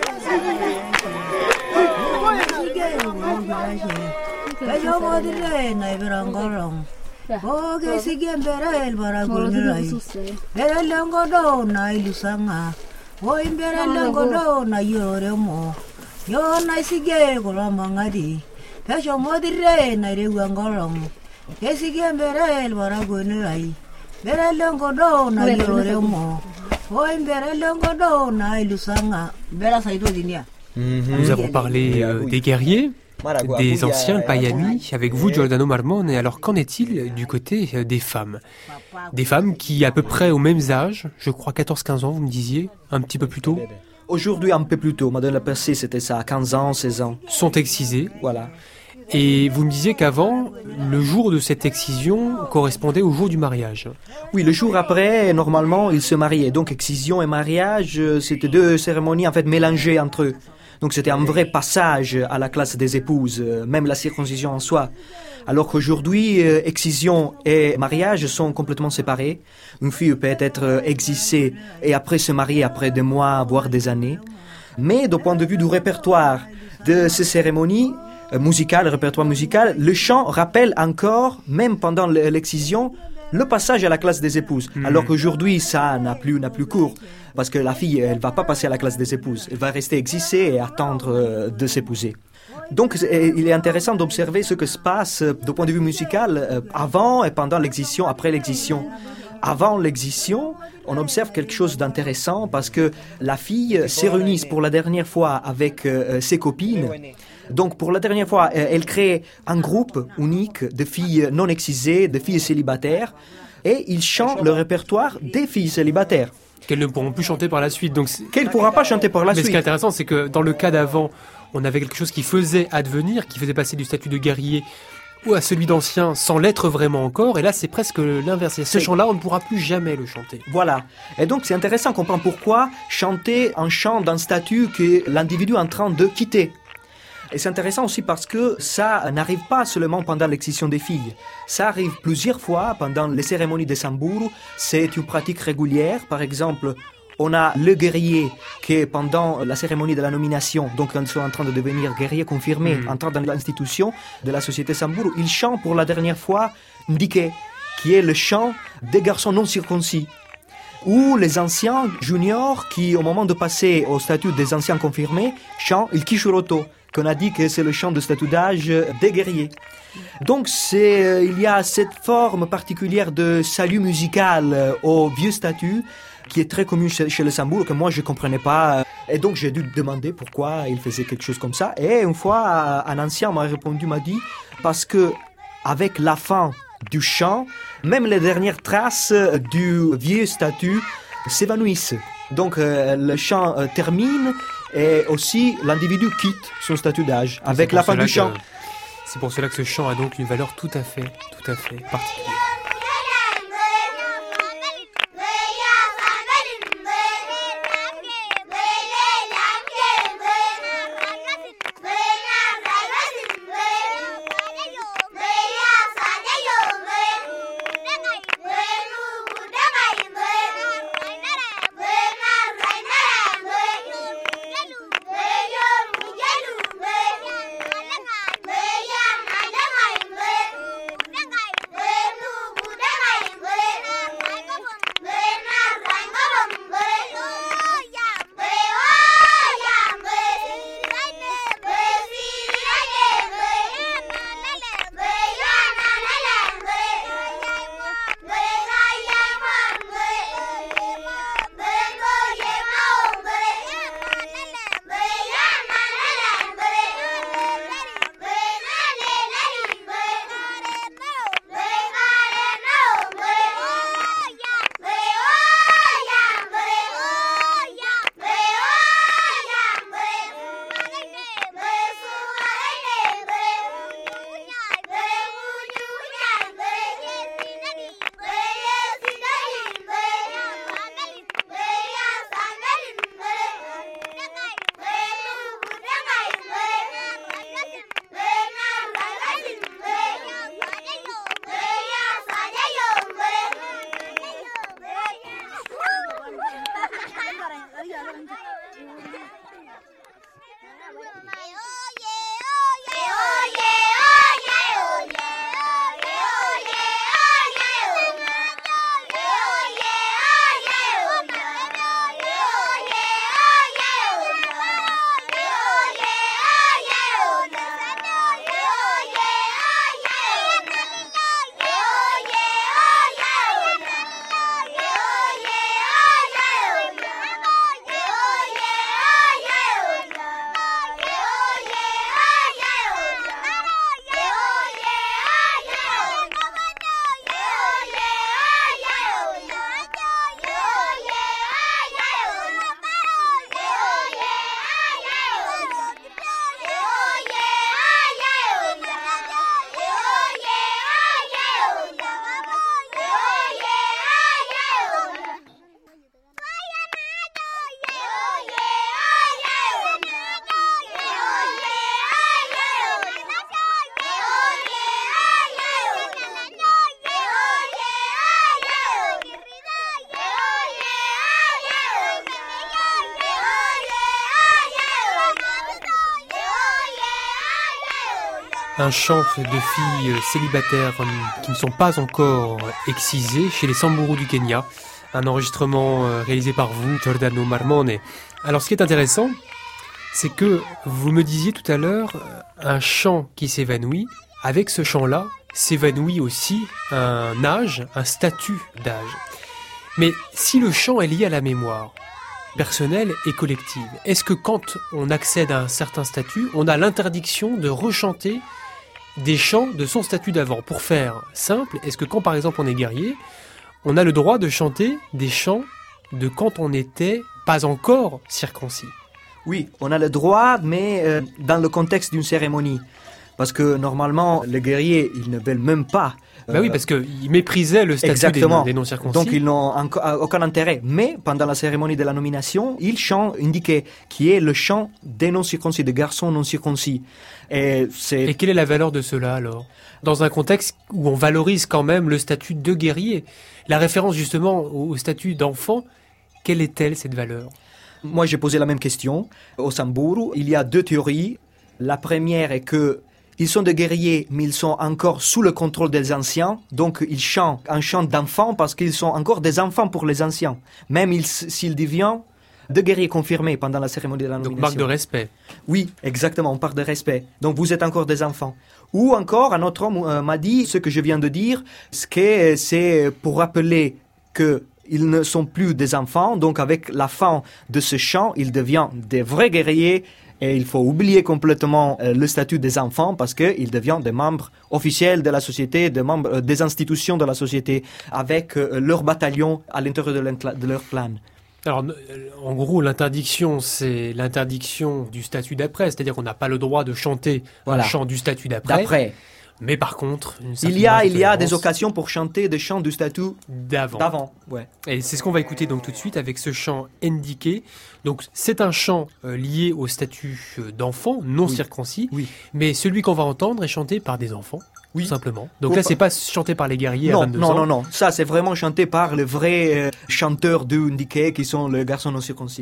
Oge sigembera el baragunrai. Era lengodo na ilusanga. O imbera lengodo na yoremo. Yo na sige golomangadi. Pesho modire na rewangolong. Esigembera el baragunrai. Bera lengodo na yoremo. O imbera lengodo na ilusanga. Bera saido dinia. Nous avons parlé des guerriers, des anciens Payani, avec vous Giordano Marmone. Et alors qu'en est-il du côté des femmes? Des femmes qui, à peu près au même âge, je crois 14-15 ans, vous me disiez, un petit peu plus tôt, Aujourd'hui, un peu plus tôt. Madame la Percée, c'était ça, 15 ans, 16 ans. sont excisées. Voilà. Et vous me disiez qu'avant, le jour de cette excision correspondait au jour du mariage. Oui, le jour après, normalement, ils se mariaient. Donc, excision et mariage, c'était deux cérémonies en fait mélangées entre eux. Donc, c'était un vrai passage à la classe des épouses, même la circoncision en soi. Alors qu'aujourd'hui, excision et mariage sont complètement séparés. Une fille peut être excisée et après se marier après des mois, voire des années. Mais, du point de vue du répertoire de ces cérémonies, musical, répertoire musical, le chant rappelle encore, même pendant l'excision, le passage à la classe des épouses. Alors qu'aujourd'hui, ça n'a plus cours. Parce que la fille, elle va pas passer à la classe des épouses. Elle va rester excisée et attendre de s'épouser. Donc, il est intéressant d'observer ce que se passe du point de vue musical avant et pendant l'excision, après l'excision. Avant l'excision, on observe quelque chose d'intéressant parce que la fille se réunit pour la dernière fois avec ses copines. Donc, pour la dernière fois, elle crée un groupe unique de filles non excisées, de filles célibataires, et ils chantent le répertoire des filles célibataires. Qu'elles ne pourront plus chanter par la suite. Donc, Qu'elle ne pourra pas chanter par la mais suite. ce qui est intéressant, c'est que dans le cas d'avant, on avait quelque chose qui faisait advenir, qui faisait passer du statut de guerrier ou à celui d'ancien sans l'être vraiment encore. Et là, c'est presque l'inverse. Ce chant-là, on ne pourra plus jamais le chanter. Voilà. Et donc, c'est intéressant de comprendre pourquoi chanter un chant d'un statut que l'individu est en train de quitter. Et c'est intéressant aussi parce que ça n'arrive pas seulement pendant l'excision des filles. Ça arrive plusieurs fois pendant les cérémonies de Samburu. C'est une pratique régulière. Par exemple, on a le guerrier qui, pendant la cérémonie de la nomination, donc quand ils sont en train de devenir guerriers confirmés, entrant dans l'institution de la société Samburu, il chante pour la dernière fois Ndike, qui est le chant des garçons non circoncis. Ou les anciens juniors qui, au moment de passer au statut des anciens confirmés, chantent il Kishuroto, qu'on a dit que c'est le chant de statut d'âge des guerriers. Donc il y a cette forme particulière de salut musical au vieux statut qui est très commun chez le Samburu, que moi je ne comprenais pas. Et donc j'ai dû demander pourquoi il faisait quelque chose comme ça. Et une fois, un ancien m'a répondu, m'a dit, parce que avec la fin du chant, même les dernières traces du vieux statut s'évanouissent. Donc le chant termine et aussi l'individu quitte son statut d'âge avec la fin du chant. C'est pour cela que ce chant a donc une valeur tout à fait particulière. un chant de filles célibataires qui ne sont pas encore excisées chez les Samburu du Kenya. Un enregistrement réalisé par vous, Giordano Marmone. Alors, ce qui est intéressant, c'est que vous me disiez tout à l'heure un chant qui s'évanouit. Avec ce chant-là, s'évanouit aussi un âge, un statut d'âge. Mais si le chant est lié à la mémoire personnelle et collective, est-ce que quand on accède à un certain statut, on a l'interdiction de rechanter des chants de son statut d'avant? Pour faire simple, est-ce que quand par exemple on est guerrier, on a le droit de chanter des chants de quand on n'était pas encore circoncis? Oui, on a le droit, mais dans le contexte d'une cérémonie. Parce que normalement, les guerriers, ils ne veulent même pas. Ben oui, parce qu'ils méprisaient le statut des non-circoncis. Donc ils n'ont aucun intérêt. Mais pendant la cérémonie de la nomination, ils chantent indiqué qui est le chant des non-circoncis, des garçons non-circoncis. Et quelle est la valeur de cela alors? Dans un contexte où on valorise quand même le statut de guerrier, la référence justement au statut d'enfant, quelle est-elle cette valeur? Moi j'ai posé la même question au Samburu. Il y a deux théories. La première est que ils sont des guerriers, mais ils sont encore sous le contrôle des anciens. Donc, ils chantent un chant d'enfants parce qu'ils sont encore des enfants pour les anciens. Même s'ils deviennent des guerriers confirmés pendant la cérémonie de la nomination. Donc, marque de respect. Oui, exactement, on parle de respect. Donc, vous êtes encore des enfants. Ou encore, un autre homme m'a dit ce que je viens de dire, c'est pour rappeler que ils ne sont plus des enfants. Donc, avec la fin de ce chant, ils deviennent des vrais guerriers. Et il faut oublier complètement le statut des enfants parce qu'ils deviennent des membres officiels de la société, des membres des institutions de la société, avec leur bataillon à l'intérieur de leur clan. Alors, en gros, l'interdiction, c'est l'interdiction du statut d'après, c'est-à-dire qu'on n'a pas le droit de chanter un chant du statut d'après. Mais par contre, il y a des occasions pour chanter des chants du statut d'avant. Ouais. Et c'est ce qu'on va écouter donc tout de suite avec ce chant Ndike. Donc c'est un chant lié au statut d'enfant non circoncis, mais celui qu'on va entendre est chanté par des enfants. Tout simplement. Donc là, c'est pas chanté par les guerriers à 22 ans. Non. Ça, c'est vraiment chanté par les vrais chanteurs du Ndike qui sont les garçons non circoncis.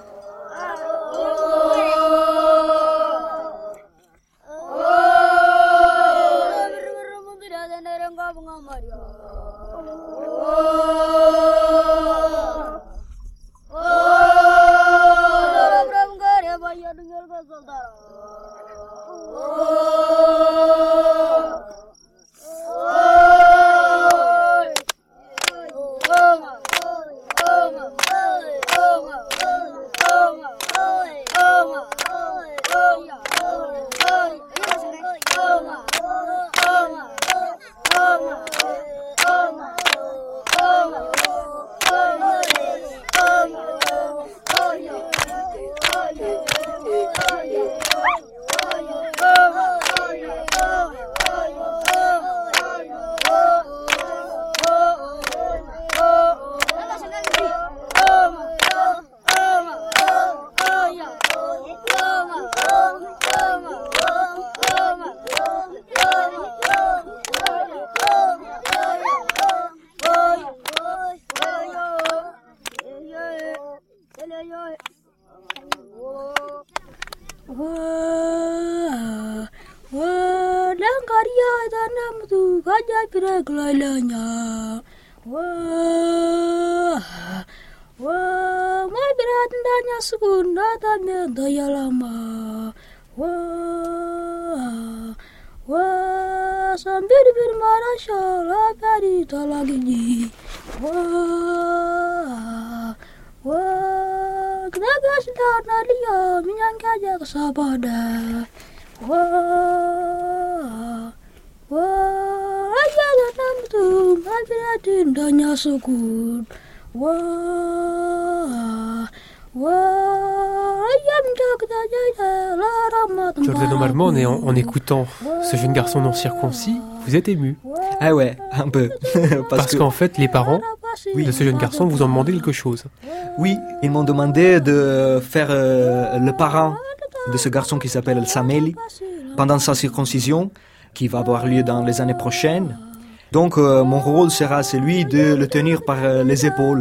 Giordano Marmone, en écoutant ce jeune garçon non circoncis, vous êtes ému. Ah ouais, un peu. Parce qu'en fait, les parents de ce jeune garçon vous ont demandé quelque chose. Oui, ils m'ont demandé de faire le parrain de ce garçon qui s'appelle Sameli pendant sa circoncision, qui va avoir lieu dans les années prochaines. Donc mon rôle sera celui de le tenir par les épaules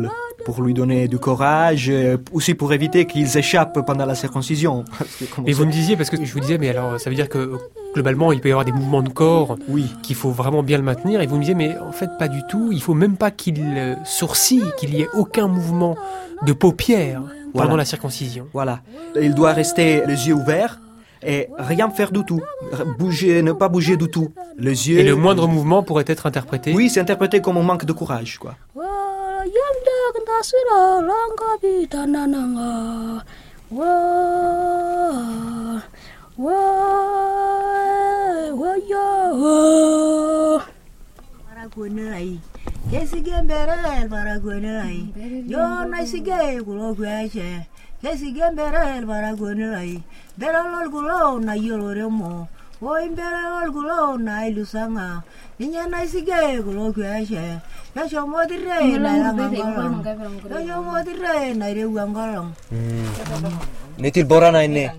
pour lui donner du courage, aussi pour éviter qu'ils échappent pendant la circoncision. Mais vous me disiez, parce que je vous disais, mais alors ça veut dire que globalement il peut y avoir des mouvements de corps, qu'il faut vraiment bien le maintenir, et vous me disiez, mais en fait pas du tout, il faut même pas qu'il sourcille, qu'il y ait aucun mouvement de paupières pendant la circoncision. Voilà, il doit rester les yeux ouverts et rien faire du tout, ne pas bouger du tout. Les yeux. Et le moindre mouvement pourrait être interprété. Oui, c'est interprété comme un manque de courage, quoi. Netil borana ine.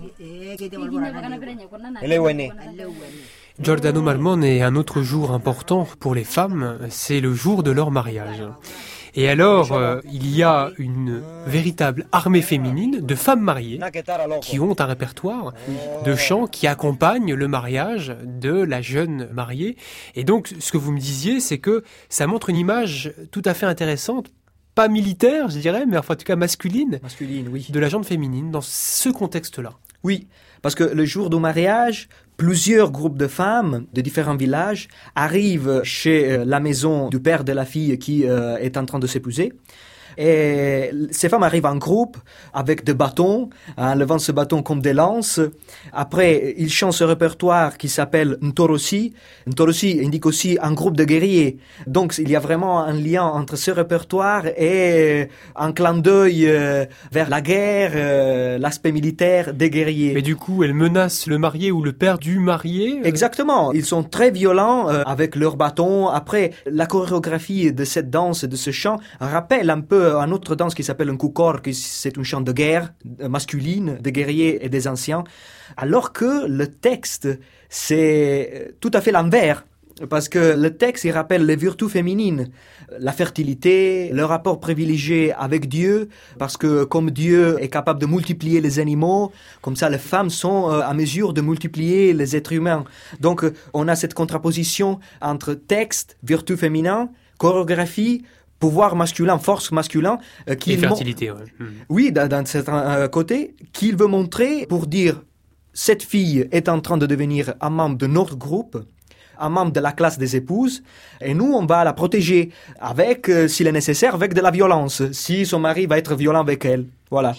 Giordano Marmone est un autre jour important pour les femmes, c'est le jour de leur mariage. Et alors, il y a une véritable armée féminine de femmes mariées qui ont un répertoire de chants qui accompagnent le mariage de la jeune mariée. Et donc, ce que vous me disiez, c'est que ça montre une image tout à fait intéressante, pas militaire, je dirais, mais enfin, en tout cas masculine, oui. de la gente féminine dans ce contexte-là. Oui, parce que le jour du mariage, plusieurs groupes de femmes de différents villages arrivent chez la maison du père de la fille qui est en train de s'épouser. Et ces femmes arrivent en groupe avec des bâtons, en levant ce bâton comme des lances. Après, ils chantent ce répertoire qui s'appelle Ntorosi. Ntorosi indique aussi un groupe de guerriers. Donc, il y a vraiment un lien entre ce répertoire et un clin d'œil vers la guerre, l'aspect militaire des guerriers. Mais du coup, elles menacent le marié ou le père du marié Exactement. Ils sont très violents avec leurs bâtons. Après, la chorégraphie de cette danse, de ce chant, rappelle un peu une autre danse qui s'appelle un kukor, qui c'est un chant de guerre masculine, des guerriers et des anciens, alors que le texte, c'est tout à fait l'envers. Parce que le texte, il rappelle les vertus féminines, la fertilité, le rapport privilégié avec Dieu, parce que comme Dieu est capable de multiplier les animaux, comme ça les femmes sont à mesure de multiplier les êtres humains. Donc on a cette contraposition entre texte, vertu féminin, chorégraphie, pouvoir masculin, force masculin. Et fertilité, Oui, d'un certain côté, qu'il veut montrer pour dire cette fille est en train de devenir un membre de notre groupe, un membre de la classe des épouses, et nous, on va la protéger avec, s'il est nécessaire, avec de la violence, si son mari va être violent avec elle. Voilà.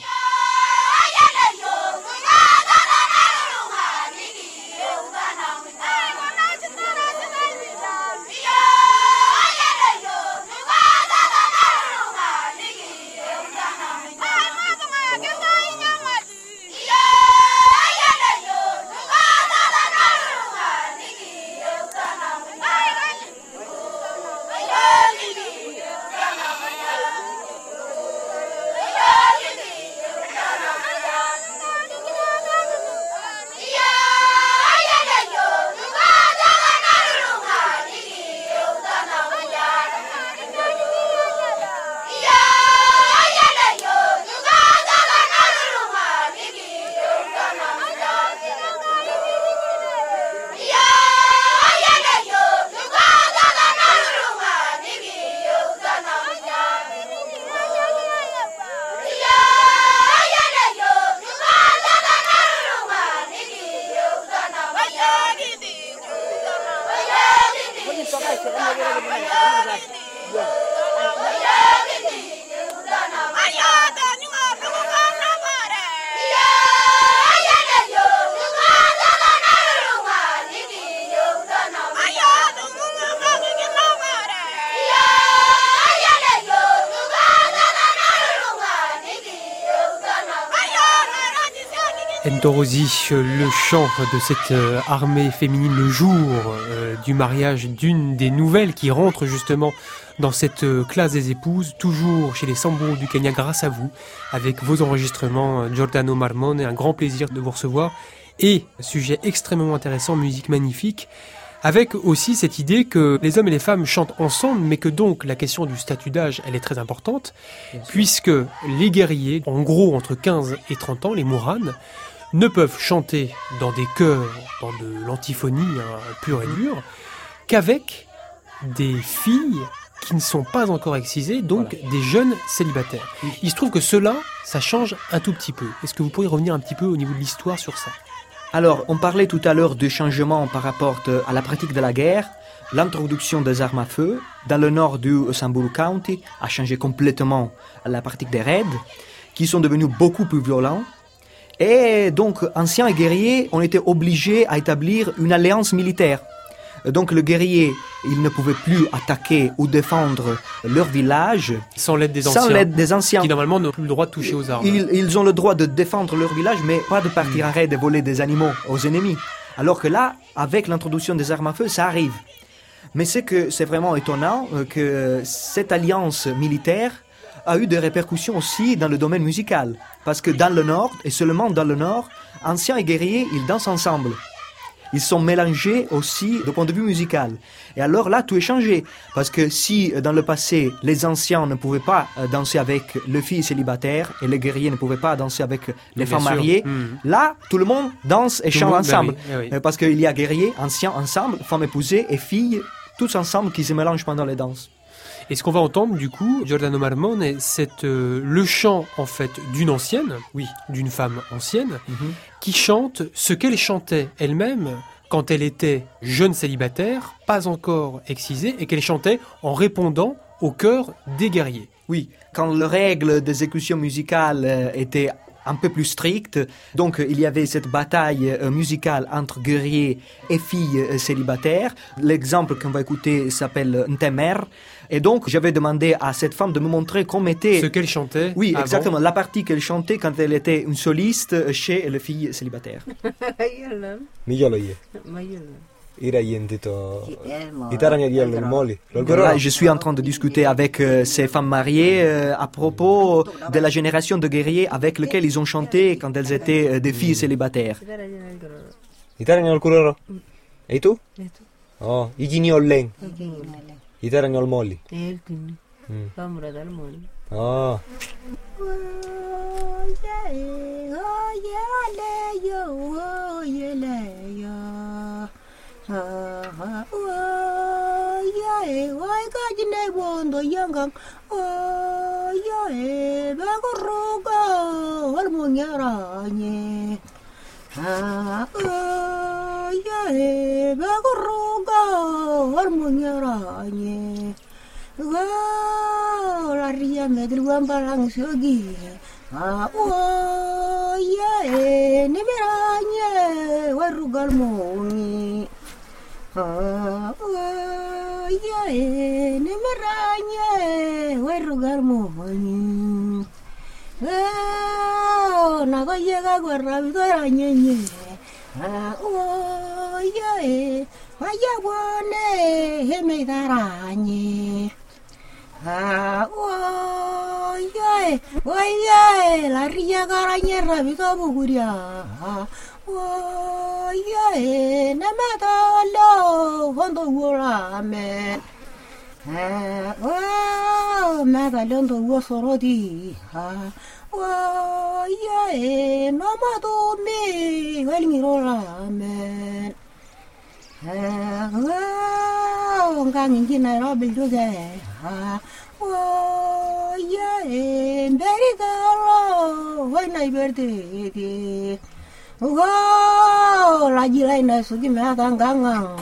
Ntorosi, le chant de cette armée féminine le jour du mariage d'une des nouvelles qui rentre justement dans cette classe des épouses, toujours chez les Samburu du Kenya grâce à vous, avec vos enregistrements Giordano Marmone, un grand plaisir de vous recevoir, et sujet extrêmement intéressant, musique magnifique. Avec aussi cette idée que les hommes et les femmes chantent ensemble, mais que donc la question du statut d'âge, elle est très importante, puisque les guerriers, en gros entre 15 et 30 ans, les mouranes, ne peuvent chanter dans des chœurs, dans de l'antiphonie pure et dure, qu'avec des filles qui ne sont pas encore excisées, donc des jeunes célibataires. Il se trouve que cela, ça change un tout petit peu. Est-ce que vous pourriez revenir un petit peu au niveau de l'histoire sur ça ? Alors, on parlait tout à l'heure de changements par rapport à la pratique de la guerre. L'introduction des armes à feu dans le nord du Samburu County a changé complètement la pratique des raids, qui sont devenus beaucoup plus violents. Et donc, anciens et guerriers ont été obligés à établir une alliance militaire. Donc le guerrier, il ne pouvait plus attaquer ou défendre leur village sans l'aide des anciens. Qui normalement n'ont plus le droit de toucher aux armes. Ils ont le droit de défendre leur village, mais pas de partir en raid et voler des animaux aux ennemis. Alors que là, avec l'introduction des armes à feu, ça arrive. Mais c'est vraiment étonnant que cette alliance militaire a eu des répercussions aussi dans le domaine musical. Parce que dans le Nord, et seulement dans le Nord, anciens et guerriers, ils dansent ensemble. Ils sont mélangés aussi du point de vue musical. Et alors là, tout est changé. Parce que si dans le passé, les anciens ne pouvaient pas danser avec les filles célibataires et les guerriers ne pouvaient pas danser avec les femmes mariées, là, tout le monde danse et chante ensemble. Oui. Parce qu'il y a guerriers, anciens ensemble, femmes épousées et filles, tous ensemble qui se mélangent pendant les danses. Et ce qu'on va entendre, du coup, Giordano Marmone, c'est le chant, en fait, d'une ancienne, d'une femme ancienne, qui chante ce qu'elle chantait elle-même quand elle était jeune célibataire, pas encore excisée, et qu'elle chantait en répondant au chœur des guerriers. Oui, quand les règles d'exécution musicale étaient un peu plus strictes, donc il y avait cette bataille musicale entre guerriers et filles célibataires. L'exemple qu'on va écouter s'appelle Ntemer. Et donc, j'avais demandé à cette femme de me montrer comment était... Ce qu'elle chantait. Oui, avant. Exactement. La partie qu'elle chantait quand elle était une soliste chez les filles célibataires. Là, je suis en train de discuter avec ces femmes mariées à propos de la génération de guerriers avec lesquels ils ont chanté quand elles étaient des filles célibataires. Et toi? Oh, igini ollen. Itara nyol molli. Ah. La ria caranyera vito buguria. Na metalo hondo wora me. Metalo hondo wosorodi. No mato me welmirora me. Ngang ngina Nairobi duge. Berigaro, when I birthday. La gilena sugi megangang.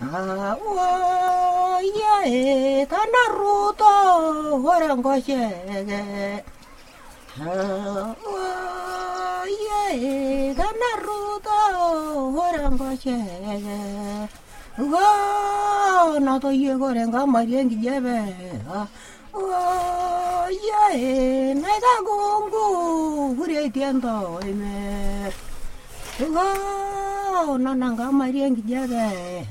Tanaruto, Horangoshe. Tanaruto, Horangoshe. Not a year going on my young Jebe. Naida gongo, Huretiando, Nananga Marian Jade.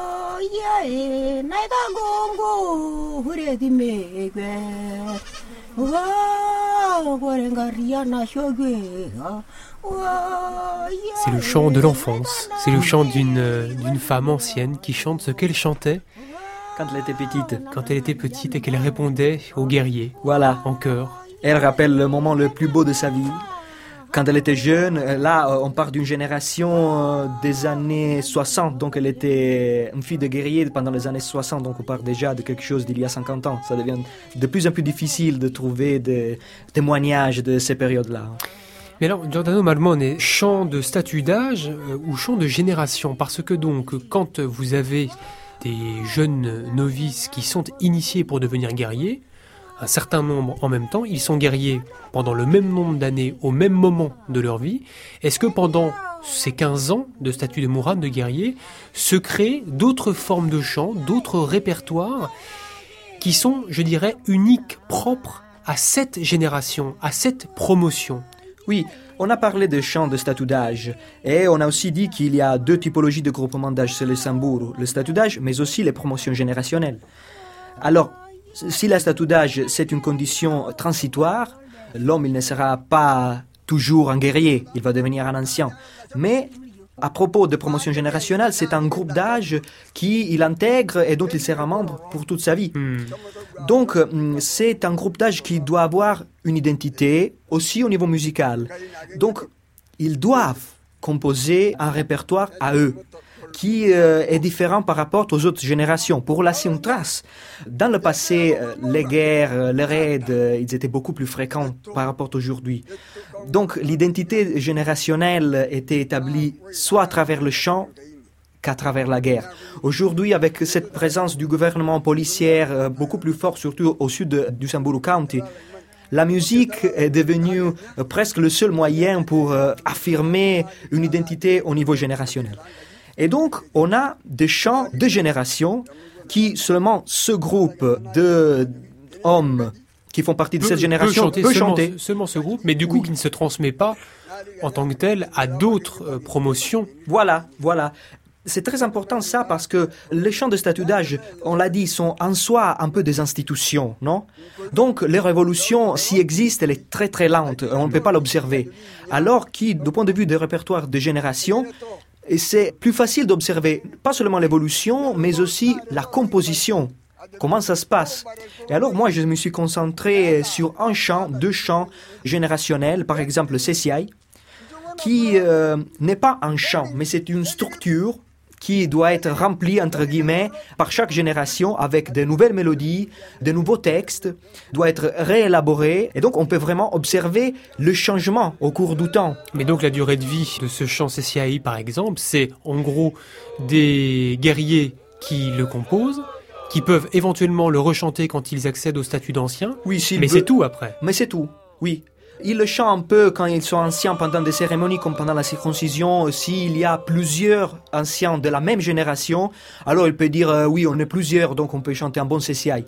Naida gongo, Hureti me. C'est le chant de l'enfance, c'est le chant d'une femme ancienne qui chante ce qu'elle chantait Quand elle était petite. quand elle était petite et qu'elle répondait aux guerriers Voilà. en chœur. Elle rappelle le moment le plus beau de sa vie. Quand elle était jeune, là, on part d'une génération des années 60, donc elle était une fille de guerrier pendant les années 60, donc on part déjà de quelque chose d'il y a 50 ans. Ça devient de plus en plus difficile de trouver des témoignages de ces périodes-là. Mais alors, Giordano Marmone, chant de statut d'âge ou chant de génération? Parce que donc, quand vous avez des jeunes novices qui sont initiés pour devenir guerriers, un certain nombre en même temps, ils sont guerriers pendant le même nombre d'années, au même moment de leur vie. Est-ce que pendant ces 15 ans de statut de Mourad, de guerrier, se créent d'autres formes de chants, d'autres répertoires qui sont, je dirais, uniques, propres à cette génération, à cette promotion? Oui, on a parlé de chants de statut d'âge et on a aussi dit qu'il y a deux typologies de groupement d'âge, c'est le samburu, le statut d'âge, mais aussi les promotions générationnelles. Alors, si la statut d'âge, c'est une condition transitoire, l'homme, il ne sera pas toujours un guerrier, il va devenir un ancien. Mais à propos de promotion générationnelle, c'est un groupe d'âge qu'il intègre et dont il sera membre pour toute sa vie. Donc, c'est un groupe d'âge qui doit avoir une identité, aussi au niveau musical. Donc, ils doivent composer un répertoire à eux, qui est différent par rapport aux autres générations, pour laisser une trace. Dans le passé, les guerres, les raids, ils étaient beaucoup plus fréquents par rapport à aujourd'hui. Donc, l'identité générationnelle était établie soit à travers le chant, qu'à travers la guerre. Aujourd'hui, avec cette présence du gouvernement policier beaucoup plus fort, surtout au sud du Samburu County, la musique est devenue presque le seul moyen pour affirmer une identité au niveau générationnel. Et donc, on a des chants de génération qui, seulement ce groupe d'hommes qui font partie de cette génération peut chanter. Seulement ce groupe, mais du coup qui ne se transmet pas en tant que tel à d'autres promotions. Voilà. C'est très important ça parce que les chants de statut d'âge, on l'a dit, sont en soi un peu des institutions, non? Donc les révolutions, s'il existe, elle est très très lente, on ne peut pas l'observer. Alors que, du point de vue des répertoires de génération, et c'est plus facile d'observer pas seulement l'évolution, mais aussi la composition. Comment ça se passe? Et alors moi, je me suis concentré sur un chant, deux chants générationnels, par exemple le CCI, qui n'est pas un chant, mais c'est une structure qui doit être remplie, entre guillemets, par chaque génération avec de nouvelles mélodies, de nouveaux textes, doit être réélaboré. Et donc, on peut vraiment observer le changement au cours du temps. Mais donc, la durée de vie de ce chant CCI, par exemple, c'est en gros des guerriers qui le composent, qui peuvent éventuellement le rechanter quand ils accèdent au statut d'ancien. Oui, mais c'est tout après. Mais c'est tout, oui. Ils le chantent un peu quand ils sont anciens pendant des cérémonies comme pendant la circoncision. S'il y a plusieurs anciens de la même génération, alors il peut dire oui, on est plusieurs, donc on peut chanter un bon CCI.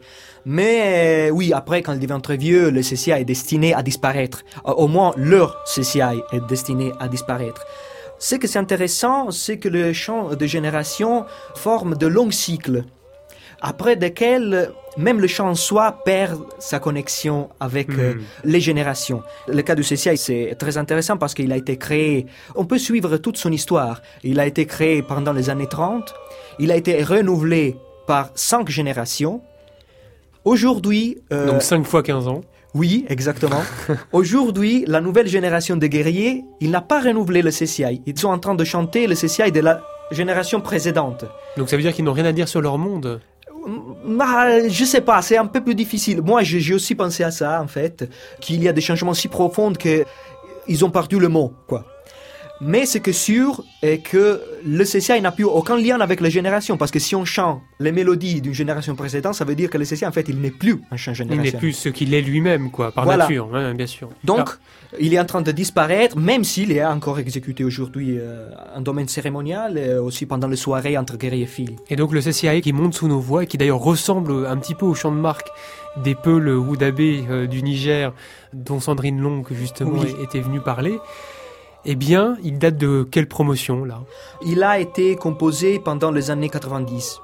Mais oui, après, quand il devient très vieux, le CCI est destiné à disparaître. Au moins, leur CCI est destiné à disparaître. Ce que c'est intéressant, c'est que le chant de génération forme de longs cycles, après desquels même le chant en soi perd sa connexion avec les générations. Le cas du CCI, c'est très intéressant parce qu'il a été créé, on peut suivre toute son histoire. Il a été créé pendant les années 30, il a été renouvelé par 5 générations. Aujourd'hui... Donc 5 fois 15 ans. Oui, exactement. Aujourd'hui, la nouvelle génération de guerriers, il n'a pas renouvelé le CCI. Ils sont en train de chanter le CCI de la génération précédente. Donc ça veut dire qu'ils n'ont rien à dire sur leur monde? Je sais pas, c'est un peu plus difficile. Moi, j'ai aussi pensé à ça, en fait, qu'il y a des changements si profonds qu'ils ont perdu le mot, quoi. Mais ce qui est sûr est que le CCI n'a plus aucun lien avec les générations, parce que si on chante les mélodies d'une génération précédente, ça veut dire que le CCI, en fait, il n'est plus un chant générationnel. Il n'est plus ce qu'il est lui-même, quoi, par nature, hein, bien sûr. Donc, il est en train de disparaître, même s'il est encore exécuté aujourd'hui en domaine cérémonial, aussi pendant les soirées entre guerriers et filles. Et donc le CCI qui monte sous nos voix, et qui d'ailleurs ressemble un petit peu au chant de marque des Peuls Oudabé du Niger, dont Sandrine Long, justement, était venue parler, eh bien, il date de quelle promotion, là? Il a été composé pendant les années 90.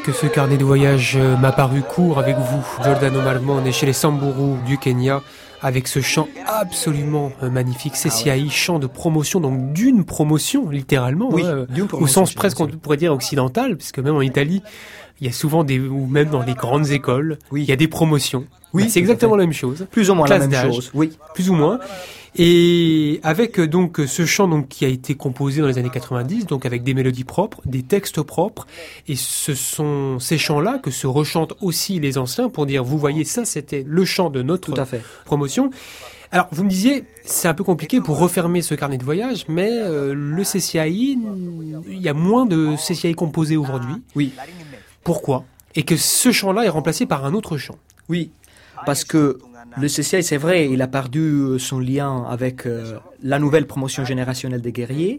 que ce carnet de voyage m'a paru court avec vous, Giordano Marmone, chez les Samburu du Kenya, avec ce chant absolument magnifique, CCAI, chant de promotion, donc d'une promotion, littéralement, Oui, hein, d'une promotion, au sens presque, on pourrait dire, occidental, puisque même en Italie, il y a souvent ou même dans les grandes écoles, Oui. il y a des promotions. Oui, C'est tout à exactement fait. la même chose. Plus ou moins la Classe même d'âge. chose. Oui. Plus ou moins. Et avec donc ce chant donc qui a été composé dans les années 90, donc avec des mélodies propres, des textes propres, et ce sont ces chants-là que se rechantent aussi les anciens pour dire, vous voyez, ça c'était le chant de notre Tout à fait. promotion. Alors vous me disiez, c'est un peu compliqué pour refermer ce carnet de voyage, mais le CCAI, il y a moins de CCAI composés aujourd'hui. Oui. Pourquoi ? Et que ce chant-là est remplacé par un autre chant. Oui, parce que le CCI, c'est vrai, il a perdu son lien avec la nouvelle promotion générationnelle des guerriers.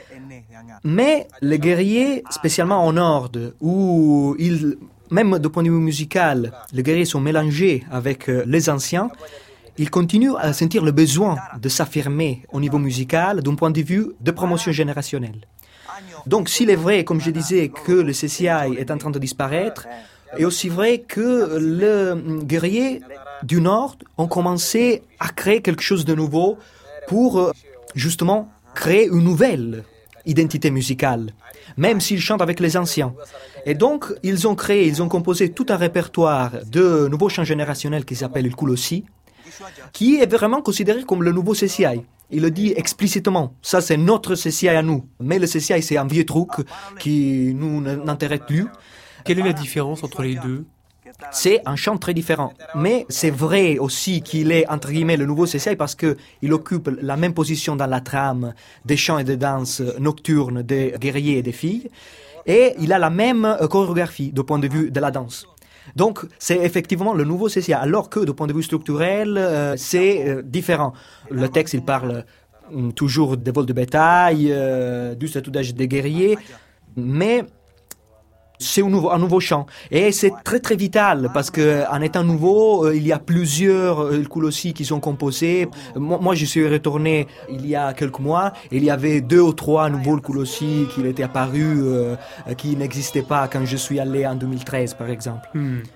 Mais les guerriers, spécialement en Nord, où même de point de vue musical, les guerriers sont mélangés avec les anciens, ils continuent à sentir le besoin de s'affirmer au niveau musical d'un point de vue de promotion générationnelle. Donc, s'il est vrai, comme je disais, que le CCI est en train de disparaître, et aussi vrai que les guerriers du Nord ont commencé à créer quelque chose de nouveau pour justement créer une nouvelle identité musicale, même s'ils chantent avec les anciens. Et donc, ils ont composé tout un répertoire de nouveaux chants générationnels qui s'appelle le Kulossi, qui est vraiment considéré comme le nouveau CCI. Il le dit explicitement, ça c'est notre CCI à nous, mais le CCI c'est un vieux truc qui nous n'intéresse plus. Quelle est la différence entre les deux ? C'est un chant très différent. Mais c'est vrai aussi qu'il est, entre guillemets, le nouveau CCI parce qu'il occupe la même position dans la trame des chants et des danses nocturnes des guerriers et des filles. Et il a la même chorégraphie du point de vue de la danse. Donc, c'est effectivement le nouveau CCI. Alors que, du point de vue structurel, c'est différent. Le texte, il parle toujours des vols de bétail, du statut d'âge des guerriers. Mais c'est un nouveau chant. Et c'est très très vital parce qu'en étant nouveau, il y a plusieurs Kulossi qui sont composés. Moi, je suis retourné il y a quelques mois. Et il y avait 2 ou 3 nouveaux Kulossi qui étaient apparus, qui n'existaient pas quand je suis allé en 2013, par exemple.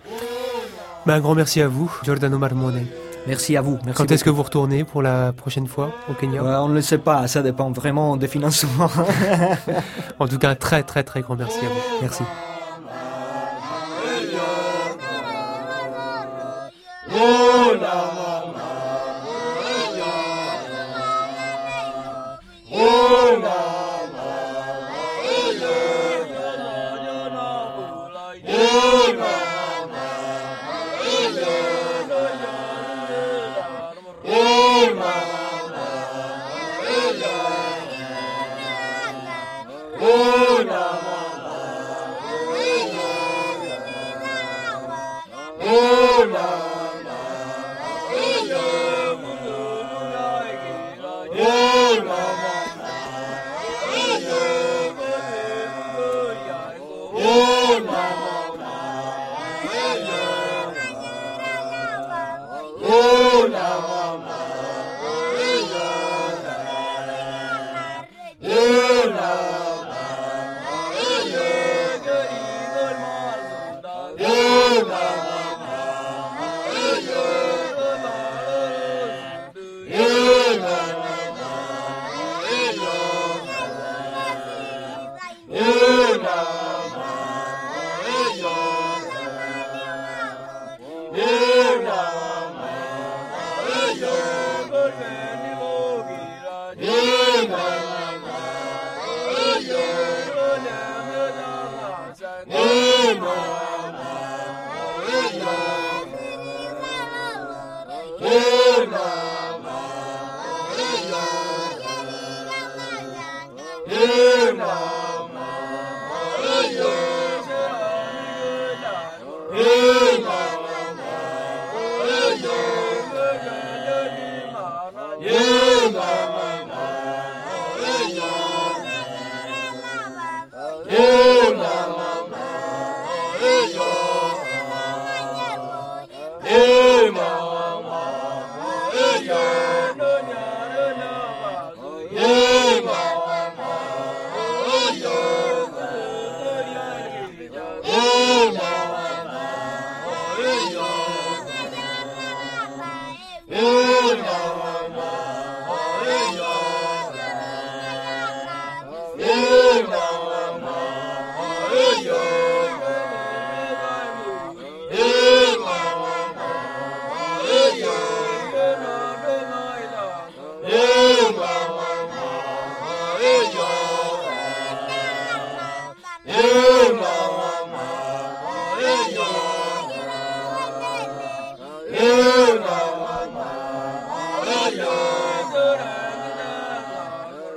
Un grand merci à vous, Giordano Marmone. Merci à vous. Merci Quand est-ce que vous retournez pour la prochaine fois au Kenya ? On ne le sait pas, ça dépend vraiment des financements. En tout cas, un très très très grand merci à vous. Merci.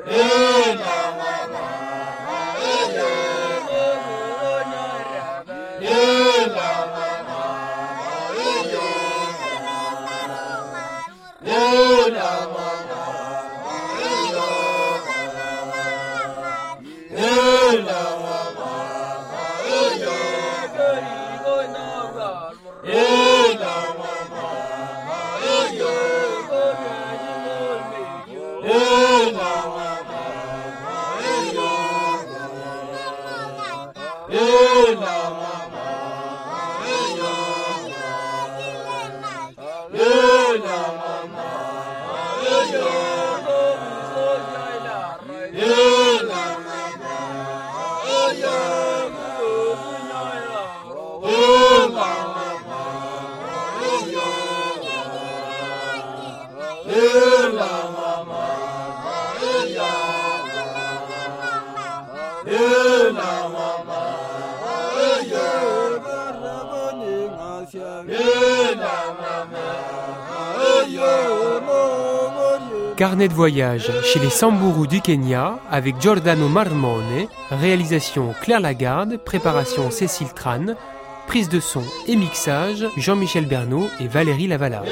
Carnet de voyage chez les Samburu du Kenya avec Giordano Marmone, réalisation Claire Lagarde, préparation Cécile Tran, prise de son et mixage Jean-Michel Bernot et Valérie Lavalard.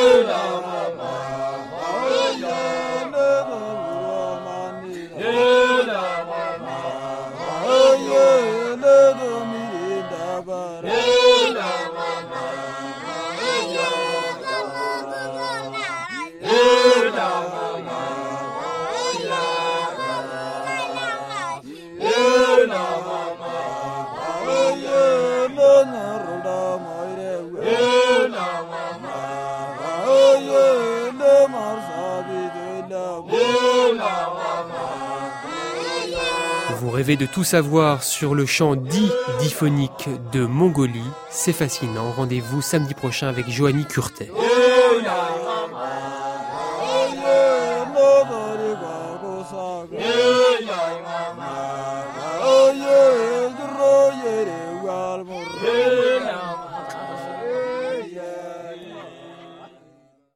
Vous rêvez de tout savoir sur le chant dit diphonique de Mongolie? C'est fascinant. Rendez-vous samedi prochain avec Joanny Curtet.